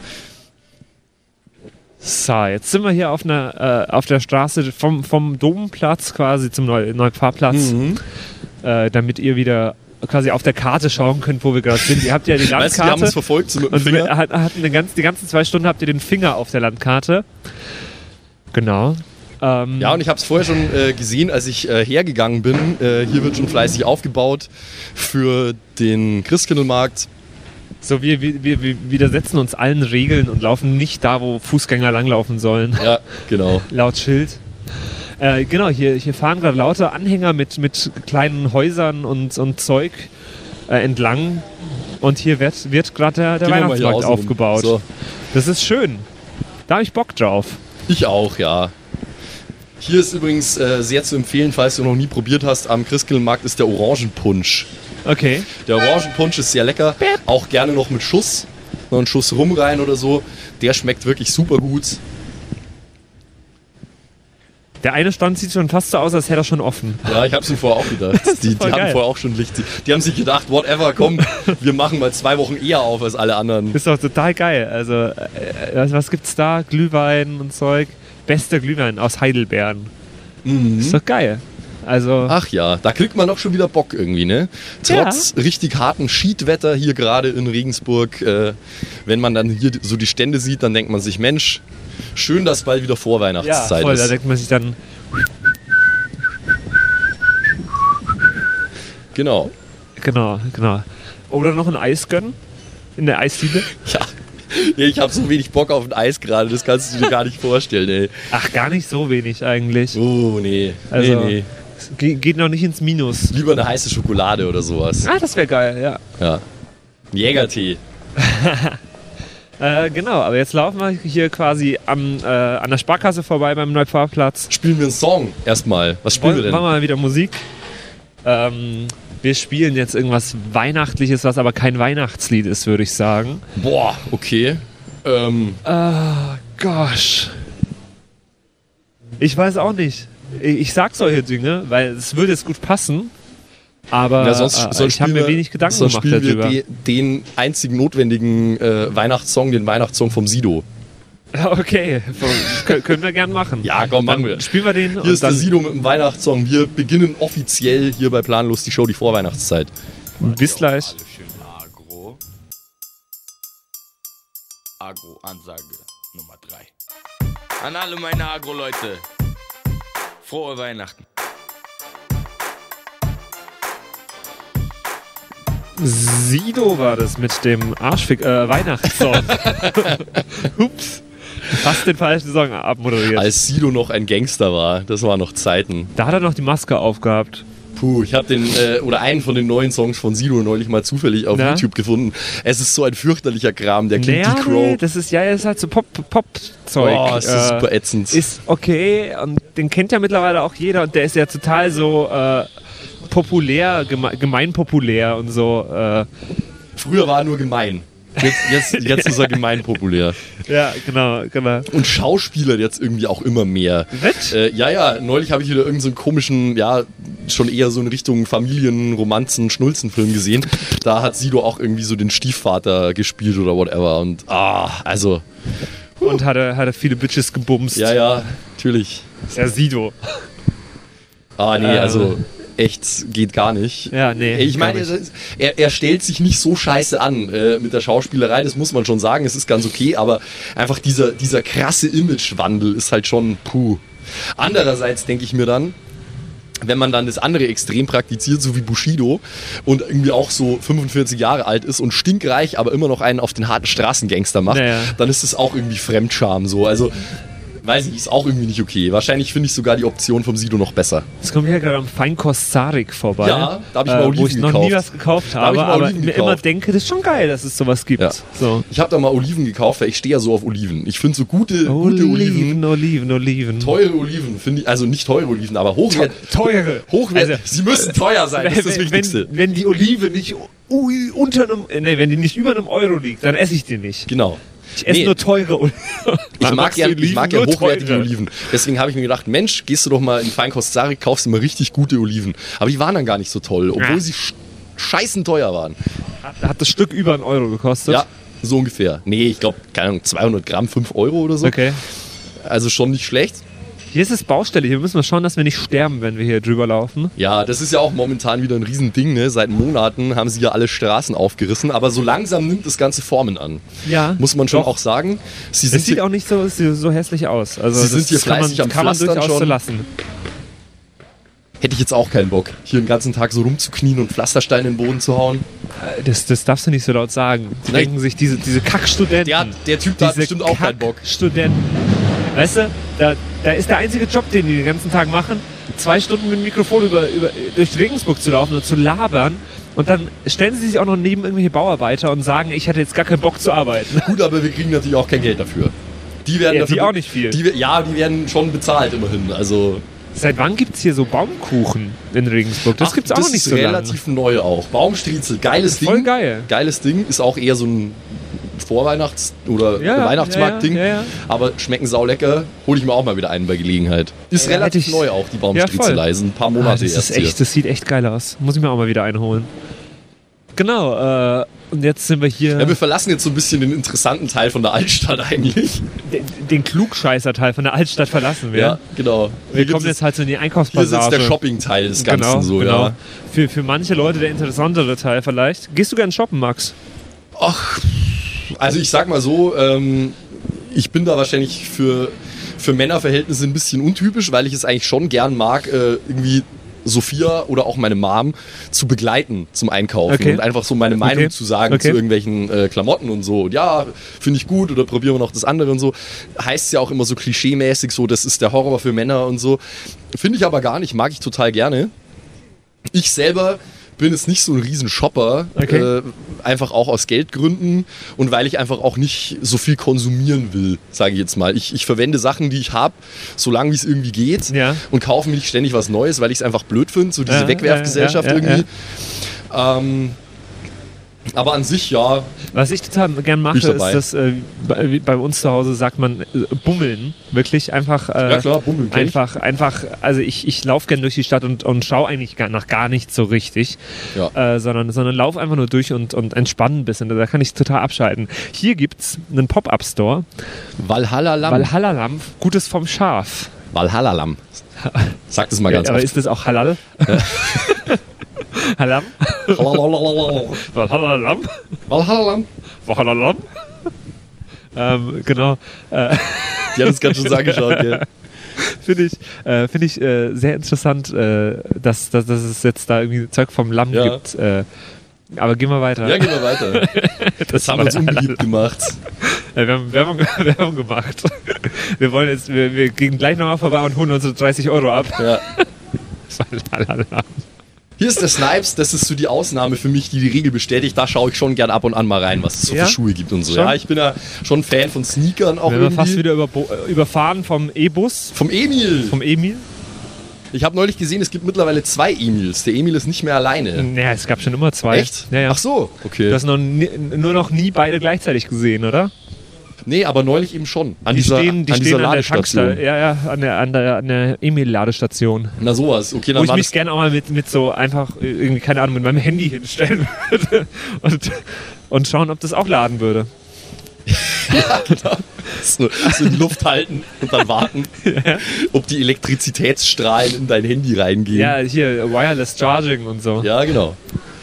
So, jetzt sind wir hier auf der Straße vom Domplatz quasi zum Neupfarrplatz, damit ihr wieder quasi auf der Karte schauen könnt, wo wir gerade sind. Ihr habt ja die Landkarte. Weißt du, wir haben uns verfolgt so mit dem und Finger. die ganzen 2 Stunden habt ihr den Finger auf der Landkarte. Genau. Ja, und ich habe es vorher schon gesehen, als ich hergegangen bin. Hier wird schon fleißig aufgebaut für den Christkindlmarkt. So, wir widersetzen uns allen Regeln und laufen nicht da, wo Fußgänger langlaufen sollen. Ja, genau. Laut Schild. Genau, hier fahren gerade lauter Anhänger mit kleinen Häusern und Zeug entlang. Und hier wird gerade der Weihnachtsmarkt aufgebaut. So. Das ist schön. Da habe ich Bock drauf. Ich auch, ja. Hier ist übrigens sehr zu empfehlen, falls du noch nie probiert hast, am Christkindlmarkt ist der Orangenpunsch. Okay. Der Orangenpunsch ist sehr lecker, auch gerne noch mit Schuss. Noch einen Schuss Rum rein oder so. Der schmeckt wirklich super gut. Der eine Stand sieht schon fast so aus, als hätte er schon offen. Ja, ich hab's mir vorher auch gedacht. Die hatten vorher auch schon Licht. Die haben sich gedacht, whatever, komm, wir machen mal 2 Wochen eher auf als alle anderen. Ist doch total geil. Also, was gibt's da? Glühwein und Zeug. Bester Glühwein aus Heidelbeeren. Ist doch geil. Also ach ja, da kriegt man doch schon wieder Bock irgendwie, ne? Trotz richtig harten Schiedwetter hier gerade in Regensburg, wenn man dann hier so die Stände sieht, dann denkt man sich, Mensch, schön, dass bald wieder Vorweihnachtszeit ja, voll, ist. Da denkt man sich dann... Genau. Oder noch ein Eis gönnen? In der Eisdiele? Ja. Ich habe so wenig Bock auf ein Eis gerade, das kannst du dir gar nicht vorstellen, ey. Ach, gar nicht so wenig eigentlich. Oh, nee. Also, nee. Geht noch nicht ins Minus. Lieber eine heiße Schokolade oder sowas. Ah, das wäre geil, ja. Jägertee. Genau, aber jetzt laufen wir hier quasi an der Sparkasse vorbei beim Neupfarrplatz. Spielen wir einen Song erstmal. Was spielen wir denn? Machen wir mal wieder Musik. Wir spielen jetzt irgendwas Weihnachtliches, was aber kein Weihnachtslied ist, würde ich sagen. Boah, okay. Gosh. Ich weiß auch nicht. Ich sag solche Dinge, weil es würde jetzt gut passen. Aber ja, sonst ich habe mir wenig Gedanken gemacht darüber. Wir den einzigen notwendigen Weihnachtssong, den Weihnachtssong vom Sido. Okay, können wir gern machen. Ja, komm, machen wir. Spielen wir den. Hier ist der Sido mit dem Weihnachtssong. Wir beginnen offiziell hier bei Planlos die Show, die Vorweihnachtszeit. Bis gleich. Agro-Ansage Nummer 3. An alle meine Agro-Leute. Frohe Weihnachten. Sido war das mit dem Weihnachtssong. Ups. Fast den falschen Song abmoderiert. Als Sido noch ein Gangster war, das waren noch Zeiten. Da hat er noch die Maske aufgehabt. Puh, ich habe einen von den neuen Songs von Sido neulich mal zufällig auf YouTube gefunden. Es ist so ein fürchterlicher Kram, der klingt wie Crow. Nee, das ist halt so Pop-Zeug. Oh, ist das super ätzend. Ist okay und den kennt ja mittlerweile auch jeder und der ist ja total so populär, gemeinpopulär und so. Früher war er nur gemein. Jetzt ist er gemeinpopulär. Ja, genau. Und Schauspieler jetzt irgendwie auch immer mehr. Ja, neulich habe ich wieder irgendeinen so komischen, schon eher so in Richtung Familienromanzen, Schnulzenfilm gesehen. Da hat Sido auch irgendwie so den Stiefvater gespielt oder whatever. Und also. Und hat er viele Bitches gebumst. Ja, natürlich. Ist ja Sido. Also echt geht gar nicht. Ja, nee. Ich meine, er stellt sich nicht so scheiße an mit der Schauspielerei, das muss man schon sagen, es ist ganz okay, aber einfach dieser krasse Imagewandel ist halt schon puh. Andererseits denke ich mir dann, wenn man dann das andere Extrem praktiziert, so wie Bushido und irgendwie auch so 45 Jahre alt ist und stinkreich, aber immer noch einen auf den harten Straßengangster macht, dann ist das auch irgendwie Fremdscham so. Also weiß ich, ist auch irgendwie nicht okay. Wahrscheinlich finde ich sogar die Option vom Sido noch besser. Jetzt kommen wir ja gerade am Feinkost Zarik vorbei. Ja, da habe ich mal Oliven gekauft. Wo ich noch nie was gekauft habe, aber mir immer denke, das ist schon geil, dass es sowas gibt. Ja. So. Ich habe da mal Oliven gekauft, weil ich stehe ja so auf Oliven. Ich finde so gute Oliven. Teure Oliven, finde ich, also nicht teure Oliven, aber hochwertige. Teure. Also, sie müssen teuer sein, das ist das Wichtigste. Wenn die Olive nicht wenn die nicht über einem Euro liegt, dann esse ich die nicht. Genau. Ich esse nur teure Oliven. Ich mag ja hochwertige Oliven. Deswegen habe ich mir gedacht, Mensch, gehst du doch mal in Feinkost Zarik, kaufst du mal richtig gute Oliven. Aber die waren dann gar nicht so toll, obwohl sie scheißen teuer waren. Hat das Stück über einen Euro gekostet? Ja, so ungefähr. Nee, ich glaube, keine Ahnung, 200 Gramm, 5 Euro oder so. Okay. Also schon nicht schlecht. Hier ist es Baustelle. Hier müssen wir schauen, dass wir nicht sterben, wenn wir hier drüber laufen. Ja, das ist ja auch momentan wieder ein Riesending. Ne? Seit Monaten haben sie ja alle Straßen aufgerissen. Aber so langsam nimmt das Ganze Formen an. Ja. Muss man schon auch sagen. Es sieht auch nicht so hässlich aus. Also sie sind hier fleißig am Pflastern durchaus schon. so lassen. Hätte ich jetzt auch keinen Bock, hier den ganzen Tag so rumzuknien und Pflastersteine in den Boden zu hauen. Das darfst du nicht so laut sagen. Die denken sich, diese Kackstudenten. Der Typ da hat bestimmt auch keinen Bock. Studenten. Weißt du, da ist der einzige Job, den die ganzen Tag machen, 2 Stunden mit dem Mikrofon durch Regensburg zu laufen und zu labern. Und dann stellen sie sich auch noch neben irgendwelche Bauarbeiter und sagen, ich hätte jetzt gar keinen Bock zu arbeiten. Gut, aber wir kriegen natürlich auch kein Geld dafür. Die werden dafür, die auch nicht viel. Die werden schon bezahlt immerhin. Also seit wann gibt es hier so Baumkuchen in Regensburg? Das gibt es auch noch nicht so lange. Das ist relativ neu auch. Baumstriezel, geiles Ding. Voll geil. Geiles Ding, ist auch eher so ein Vorweihnachts- oder Weihnachtsmarkt-Ding. Ja. Aber schmecken saulecker. Hole ich mir auch mal wieder einen bei Gelegenheit. Ist relativ neu auch, die Baumstriezelei. Ein paar Monate erst. Das sieht echt geil aus. Muss ich mir auch mal wieder einholen. Genau, und jetzt sind wir hier... Ja, wir verlassen jetzt so ein bisschen den interessanten Teil von der Altstadt eigentlich. Den Klugscheißer-Teil von der Altstadt verlassen wir. Ja, genau. Wir kommen jetzt halt so in die Einkaufspassage. Hier ist der Shopping-Teil des Ganzen genau. Ja. Für manche Leute der interessantere Teil vielleicht. Gehst du gern shoppen, Max? Ach, also ich sag mal so, ich bin da wahrscheinlich für Männerverhältnisse ein bisschen untypisch, weil ich es eigentlich schon gern mag, irgendwie Sophia oder auch meine Mom zu begleiten zum Einkaufen und einfach so meine Meinung zu sagen zu irgendwelchen Klamotten und so. Und ja, finde ich gut oder probieren wir noch das andere und so. Heißt ja auch immer so klischeemäßig so, das ist der Horror für Männer und so. Finde ich aber gar nicht, mag ich total gerne. Ich selber bin jetzt nicht so ein riesen Shopper, einfach auch aus Geldgründen und weil ich einfach auch nicht so viel konsumieren will, sage ich jetzt mal. Ich verwende Sachen, die ich habe, solange wie es irgendwie geht und kaufe mir nicht ständig was Neues, weil ich es einfach blöd finde, so diese Wegwerfgesellschaft irgendwie. Aber an sich, ja. Was ich total gern mache, ist, dass bei uns zu Hause sagt man bummeln. Wirklich einfach. Ja klar, bummeln. Einfach, also ich laufe gern durch die Stadt und schaue eigentlich nach gar nichts so richtig. Ja. Sondern laufe einfach nur durch und entspanne ein bisschen. Da kann ich total abschalten. Hier gibt's einen Pop-Up-Store. Valhalla Lamm, Gutes vom Schaf. Valhalla Lamm. Sag das mal ganz aber oft. Ist das auch Halal? Halam? Valhalla Lamm? Genau. Die hat uns ganz schön angeschaut, gell? Finde ich sehr interessant, dass es jetzt da irgendwie Zeug vom Lamm gibt. Aber gehen wir weiter. Ja, gehen wir weiter. Das haben wir uns unbeliebt gemacht. Wir haben Werbung gemacht. Wir gehen gleich nochmal vorbei und holen uns so 30 Euro ab. Ja. Hier ist der Snipes, das ist so die Ausnahme für mich, die Regel bestätigt. Da schaue ich schon gern ab und an mal rein, was es so für Schuhe gibt und so. Schon? Ja, ich bin ja schon Fan von Sneakern auch irgendwie. Wir fast wieder überfahren vom E-Bus. Vom Emil. Ich habe neulich gesehen, es gibt mittlerweile 2 Emils. Der Emil ist nicht mehr alleine. Naja, es gab schon immer 2. Echt? Ja. Ach so, okay. Du hast nur noch nie beide gleichzeitig gesehen, oder? Nee, aber neulich eben schon. Die stehen an der Tankstelle. Ja, an der Emil-Ladestation. Na sowas. Okay, dann wo ich mich gerne auch mal mit so einfach, irgendwie, keine Ahnung, mit meinem Handy hinstellen würde und schauen, ob das auch laden würde. Ja, genau. So in die Luft halten und dann warten, ob die Elektrizitätsstrahlen in dein Handy reingehen. Ja, hier Wireless Charging und so. Ja, genau.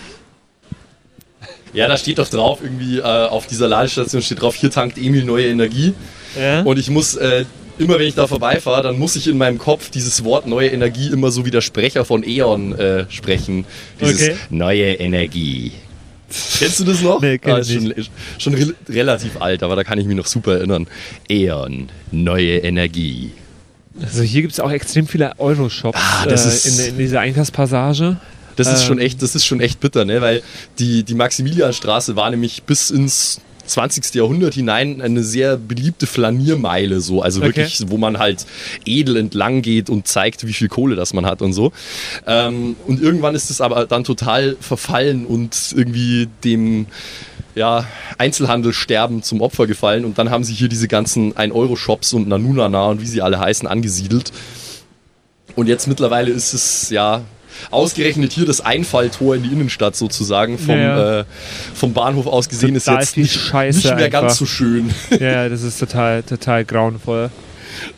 Ja, da steht doch drauf, irgendwie auf dieser Ladestation steht drauf, hier tankt Emil neue Energie. Ja. Und ich muss, immer wenn ich da vorbeifahre, dann muss ich in meinem Kopf dieses Wort neue Energie immer so wie der Sprecher von E.ON sprechen. Dieses neue Energie. Kennst du das noch? Nee, kenn ich nicht. Schon relativ alt, aber da kann ich mich noch super erinnern. E.ON, neue Energie. Also hier gibt es auch extrem viele Euro-Shops in dieser Einkaufspassage. Das ist schon echt bitter, ne? Weil die Maximilianstraße war nämlich bis ins 20. Jahrhundert hinein eine sehr beliebte Flaniermeile, so. Also wirklich, wo man halt edel entlang geht und zeigt, wie viel Kohle das man hat und so. Und irgendwann ist es aber dann total verfallen und irgendwie dem Einzelhandelssterben zum Opfer gefallen. Und dann haben sie hier diese ganzen 1-Euro-Shops und Nanunana und wie sie alle heißen angesiedelt. Und jetzt mittlerweile ist es ausgerechnet hier das Einfalltor in die Innenstadt sozusagen vom Bahnhof aus gesehen total ist jetzt nicht mehr ganz so schön. Ja, das ist total grauenvoll.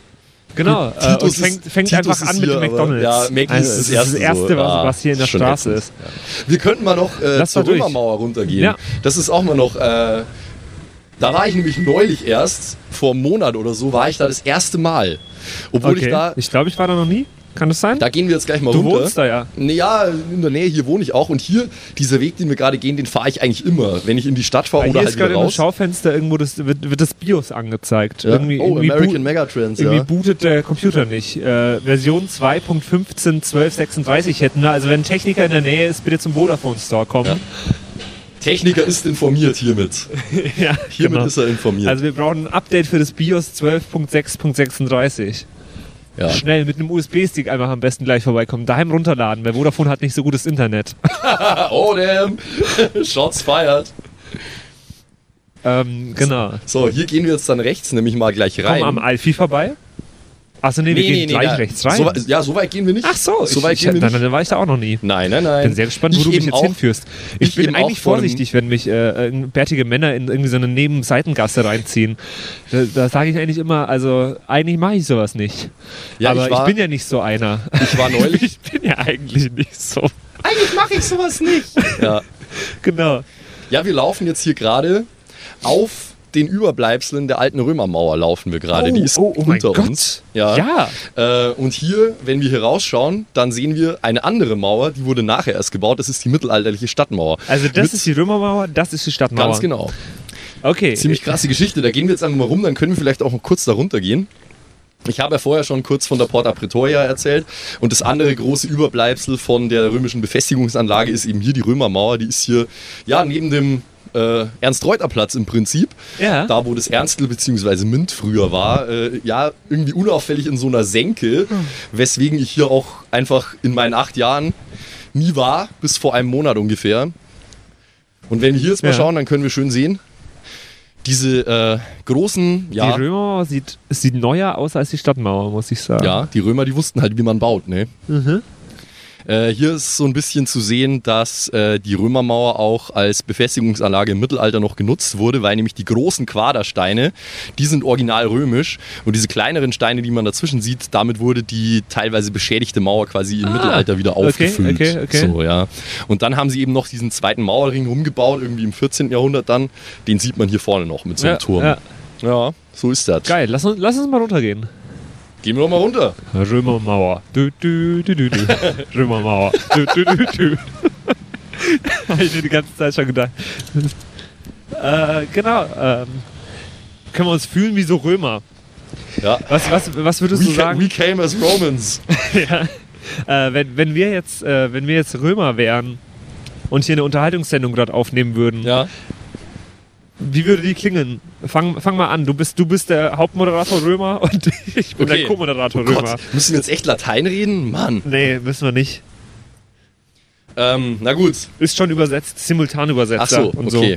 Genau, Titus und fängt einfach an mit dem McDonald's. Ja, Mackie ist das das Erste, so. was hier in der schon Straße ätzend. ist. Ja. Wir könnten mal noch zur durch. Römermauer runtergehen. Ja. Das ist auch mal noch... da war ich nämlich neulich erst, vor einem Monat oder so, war ich da das erste Mal. Obwohl Ich glaube, ich war da noch nie. Kann das sein? Da gehen wir jetzt gleich mal Du runter. wohnst da ja. Ja, in der Nähe, hier wohne ich auch. Und hier, dieser Weg, den wir gerade gehen, den fahre ich eigentlich immer, wenn ich in die Stadt fahre oder hier halt ist gerade wieder im raus. Schaufenster irgendwo wird das BIOS angezeigt. Ja. Irgendwie American Megatrends, irgendwie ja. bootet der Computer nicht. Version 2.15.1236 hätten wir. Also wenn ein Techniker in der Nähe ist, bitte zum Vodafone Store kommen. Ja. Techniker ist informiert hiermit. Ja, Hiermit genau. ist er informiert. Also wir brauchen ein Update für das BIOS 12.6.36. ja. Schnell mit einem USB-Stick einfach am besten gleich vorbeikommen. Daheim runterladen, weil Vodafone hat nicht so gutes Internet. Oh damn, Shots fired. Genau. So, hier gehen wir jetzt dann rechts nämlich mal gleich rein. Komm am Alfie vorbei. Achso, wir gehen gleich rechts rein. So weit gehen wir nicht. Ach so, so weit gehen wir nicht. dann war ich da auch noch nie. Nein. Bin sehr gespannt, wo du mich jetzt hinführst. Ich bin eben eigentlich auch vor dem- vorsichtig, wenn mich bärtige Männer in irgendwie so eine Nebenseitengasse reinziehen. Da sage ich eigentlich immer, also eigentlich mache ich sowas nicht. Ja, aber ich bin ja nicht so einer. Ich war neulich. Ich bin ja eigentlich nicht so. Eigentlich mache ich sowas nicht. Ja. Genau. Ja, wir laufen jetzt hier gerade auf den Überbleibseln der alten Römermauer laufen wir gerade. Die ist mein unter Gott. uns. Ja. Ja. Und hier, wenn wir hier rausschauen, dann sehen wir eine andere Mauer, die wurde nachher erst gebaut. Das ist die mittelalterliche Stadtmauer. Also das ist die Römermauer, das ist die Stadtmauer. Ganz genau. Okay. Ziemlich krasse Geschichte. Da gehen wir jetzt einfach mal rum, dann können wir vielleicht auch noch kurz da runtergehen. Ich habe ja vorher schon kurz von der Porta Praetoria erzählt und das andere große Überbleibsel von der römischen Befestigungsanlage ist eben hier die Römermauer. Die ist hier ja neben dem Ernst-Reuter-Platz im Prinzip. Ja. Da, wo das Ernstel bzw. Mint früher war. Ja, irgendwie unauffällig in so einer Senke, weswegen ich hier auch einfach in meinen 8 Jahren nie war, bis vor einem Monat ungefähr. Und wenn wir hier jetzt mal schauen, dann können wir schön sehen, diese großen, ja. Die Römermauer sieht neuer aus als die Stadtmauer, muss ich sagen. Ja, die Römer, die wussten halt, wie man baut, ne? Mhm. Hier ist so ein bisschen zu sehen, dass die Römermauer auch als Befestigungsanlage im Mittelalter noch genutzt wurde, weil nämlich die großen Quadersteine, die sind original römisch und diese kleineren Steine, die man dazwischen sieht, damit wurde die teilweise beschädigte Mauer quasi im Mittelalter wieder aufgefüllt. Okay. So, ja. Und dann haben sie eben noch diesen zweiten Mauerring rumgebaut, irgendwie im 14. Jahrhundert dann. Den sieht man hier vorne noch mit so einem Turm. Ja, so ist das. Geil, lass uns mal runtergehen. Gehen wir doch mal runter. Römermauer. Römermauer. Habe ich mir die ganze Zeit schon gedacht. Genau. Können wir uns fühlen wie so Römer. Ja. Was würdest du sagen? We came as Romans. Ja. Wenn wir jetzt Römer wären und hier eine Unterhaltungssendung dort aufnehmen würden, Ja. wie würde die klingen? Fang mal an. Du bist der Hauptmoderator Römer und ich bin der Co-Moderator Römer. Gott, müssen wir jetzt echt Latein reden? Mann. Nee, müssen wir nicht. Na gut. Ist schon übersetzt, Simultanübersetzer Ach so, und okay.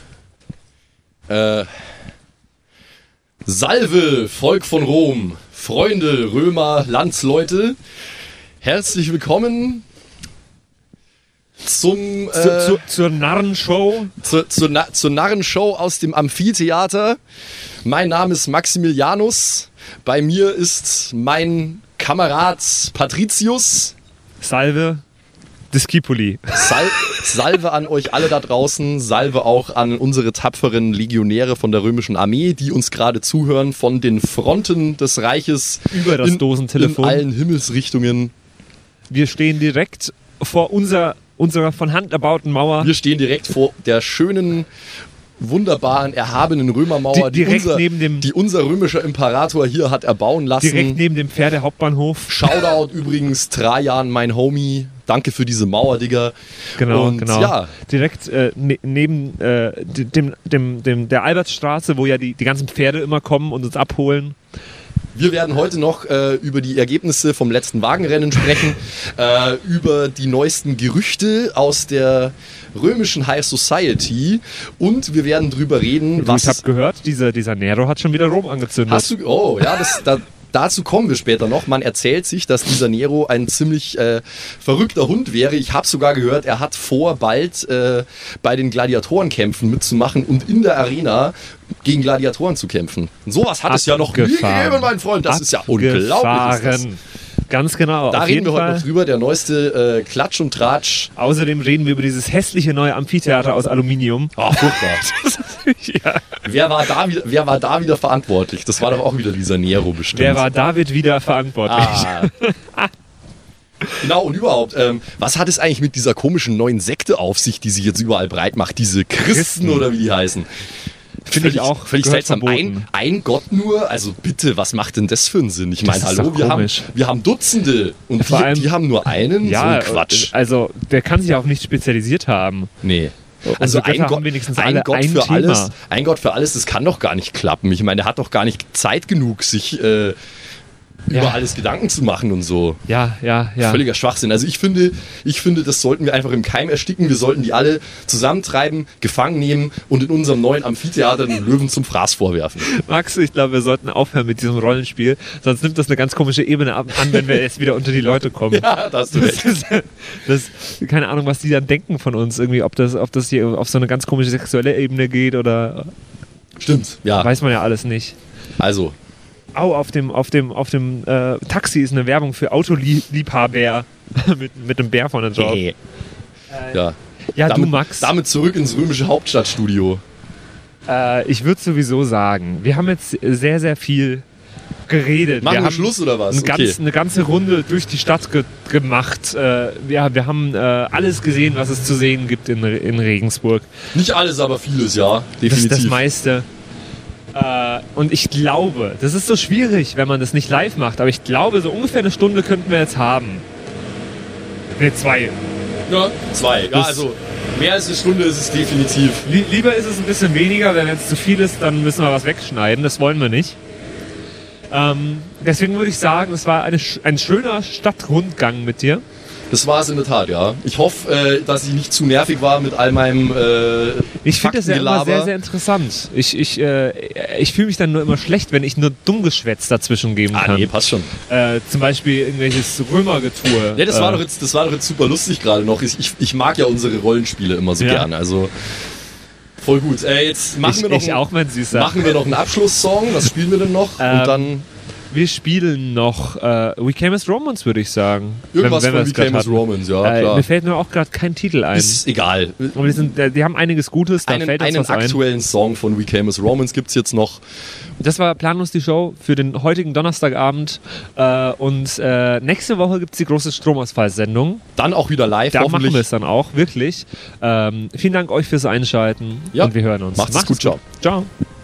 Salve, Volk von Rom, Freunde, Römer, Landsleute. Herzlich willkommen zum zur Narrenshow. zur Narrenshow aus dem Amphitheater. Mein Name ist Maximilianus. Bei mir ist mein Kamerad Patricius. Salve Discipuli. Salve an euch alle da draußen. Salve auch an unsere tapferen Legionäre von der römischen Armee, die uns gerade zuhören von den Fronten des Reiches. Über das Dosentelefon. In allen Himmelsrichtungen. Wir stehen direkt vor unserer von Hand erbauten Mauer. Wir stehen direkt vor der schönen, wunderbaren, erhabenen Römermauer, die unser römischer Imperator hier hat erbauen lassen. Direkt neben dem Pferdehauptbahnhof. Shoutout übrigens, Trajan, mein Homie. Danke für diese Mauer, Digga. Genau. Ja. Direkt neben der Albertstraße, wo ja die ganzen Pferde immer kommen und uns abholen. Wir werden heute noch über die Ergebnisse vom letzten Wagenrennen sprechen, über die neuesten Gerüchte aus der römischen High Society und wir werden drüber reden, Ich habe gehört, dieser Nero hat schon wieder Rom angezündet. Hast du? Oh, ja, dazu kommen wir später noch. Man erzählt sich, dass dieser Nero ein ziemlich verrückter Hund wäre. Ich habe sogar gehört, er hat vor, bald bei den Gladiatorenkämpfen mitzumachen und in der Arena gegen Gladiatoren zu kämpfen. Und sowas hat es ja noch nie gegeben, mein Freund. Das ist ja unglaublich. Ist das. Ganz genau. Da reden wir heute noch drüber, der neueste Klatsch und Tratsch. Außerdem reden wir über dieses hässliche neue Amphitheater aus Aluminium. Oh, furchtbar. Ja. Wer war da wieder verantwortlich? Das war doch auch wieder dieser Nero bestimmt. Wer war David wieder verantwortlich? Genau, und überhaupt, was hat es eigentlich mit dieser komischen neuen Sekte auf sich, die sich jetzt überall breit macht? Diese Christen oder wie die heißen? Finde ich auch völlig seltsam. Ein Gott nur? Also bitte, was macht denn das für einen Sinn? Ich meine, hallo, wir haben Dutzende und die haben nur einen? Ja, so ein Quatsch. Also der kann sich auch nicht spezialisiert haben. Nee. Also ein Gott für alles, das kann doch gar nicht klappen. Ich meine, der hat doch gar nicht Zeit genug, sich über alles Gedanken zu machen und so. Ja. Völliger Schwachsinn. Also ich finde, das sollten wir einfach im Keim ersticken. Wir sollten die alle zusammentreiben, gefangen nehmen und in unserem neuen Amphitheater den Löwen zum Fraß vorwerfen. Max, ich glaube, wir sollten aufhören mit diesem Rollenspiel, sonst nimmt das eine ganz komische Ebene an, wenn wir jetzt wieder unter die Leute kommen. Ja, da hast du recht. Keine Ahnung, was die dann denken von uns, irgendwie, ob das hier auf so eine ganz komische sexuelle Ebene geht oder... Stimmt, ja. Weiß man ja alles nicht. Also... auf dem Taxi ist eine Werbung für Autoliebhaber mit dem Bär vorne drauf. Ja, du Max. Damit zurück ins römische Hauptstadtstudio. Ich würde sowieso sagen, wir haben jetzt sehr, sehr viel geredet. Machen wir Schluss oder was? Eine ganze Runde durch die Stadt gemacht. Wir haben alles gesehen, was es zu sehen gibt in Regensburg. Nicht alles, aber vieles, ja. Definitiv. Das meiste. Und ich glaube, das ist so schwierig, wenn man das nicht live macht, aber ich glaube, so ungefähr eine Stunde könnten wir jetzt haben. Ne, 2. Ja, 2. Ja, also mehr als eine Stunde ist es definitiv. Lieber ist es ein bisschen weniger, wenn es zu viel ist, dann müssen wir was wegschneiden. Das wollen wir nicht. Deswegen würde ich sagen, es war ein schöner Stadtrundgang mit dir. Das war es in der Tat, ja. Ich hoffe, dass ich nicht zu nervig war mit all meinem Ich finde das ja immer sehr, sehr interessant. Ich fühle mich dann nur immer schlecht, wenn ich nur Dummgeschwätz dazwischen geben kann. Nee, passt schon. Zum Beispiel irgendwelches Römergetue. Ja, das war doch jetzt super lustig gerade noch. Ich mag ja unsere Rollenspiele immer so gerne. Also voll gut. Jetzt machen wir noch einen Abschlusssong. Was spielen wir denn noch? Und dann... Wir spielen noch We Came as Romans, würde ich sagen. Irgendwas von We Came as Romans, ja, klar. Mir fällt mir auch gerade kein Titel ein. Ist egal. Die haben einiges Gutes, da fällt uns was ein. Einen aktuellen Song von We Came as Romans gibt es jetzt noch. Das war planlos die Show für den heutigen Donnerstagabend. Und nächste Woche gibt es die große Stromausfallsendung. Dann auch wieder live, da machen wir es dann auch, wirklich. Vielen Dank euch fürs Einschalten und wir hören uns. Macht's gut, ciao. Ciao.